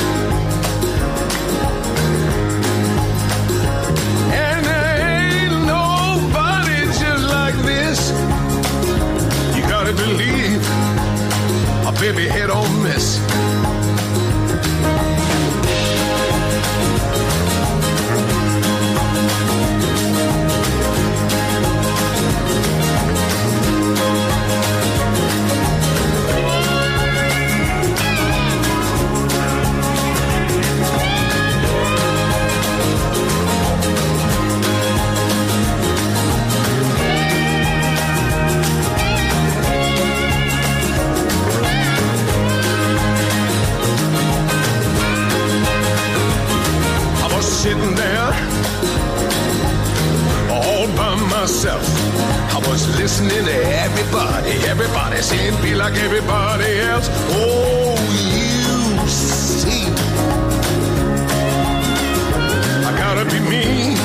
and there ain't nobody just like this. You gotta believe, a baby hit or miss. Sitting there all by myself, I was listening to everybody, everybody saying be like everybody else. Oh, you see, I gotta be me,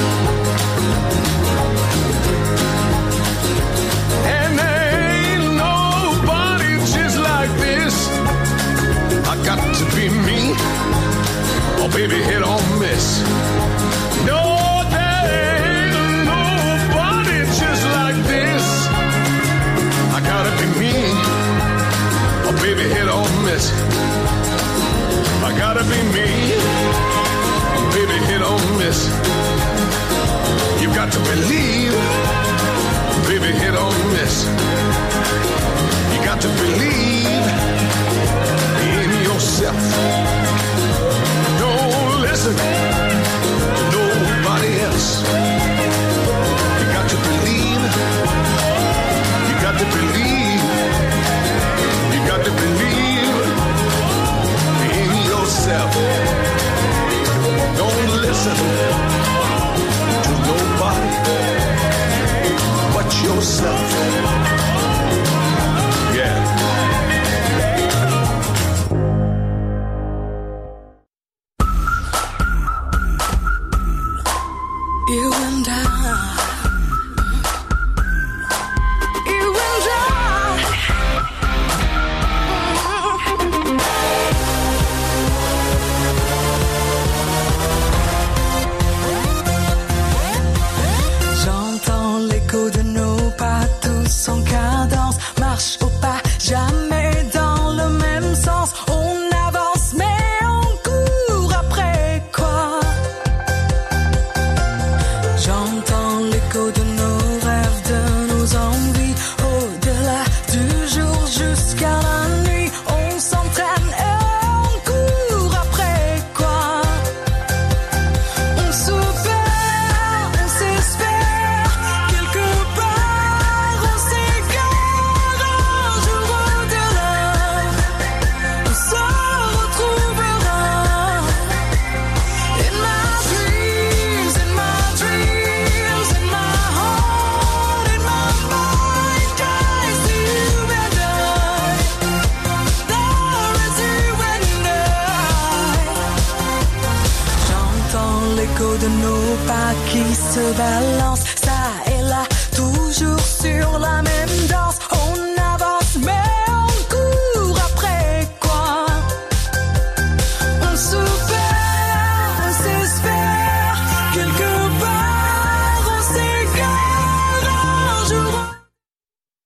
and there ain't nobody just like this. I got to be me, oh baby, hit or miss. No, there ain't nobody just like this. I gotta be me, oh baby, hit or miss. I gotta be me, oh baby, hit or miss. You got to believe, baby, hit or miss. You got to believe in yourself. Don't listen to nobody else. You got to believe. You got to believe. You got to believe in yourself. Don't listen to nobody but yourself. Yeah. You and I, you and I, j'entends l'écho de nos pas tous en cadence, marche au pas, jamais dans le même sens, on avance mais on court après quoi? J'entends l'écho de nos rêves, de nos envies, au-delà du jour jusqu'à la nuit. On s'entraîne et on court après quoi? On s'oublie. de nos pas qui se balancent.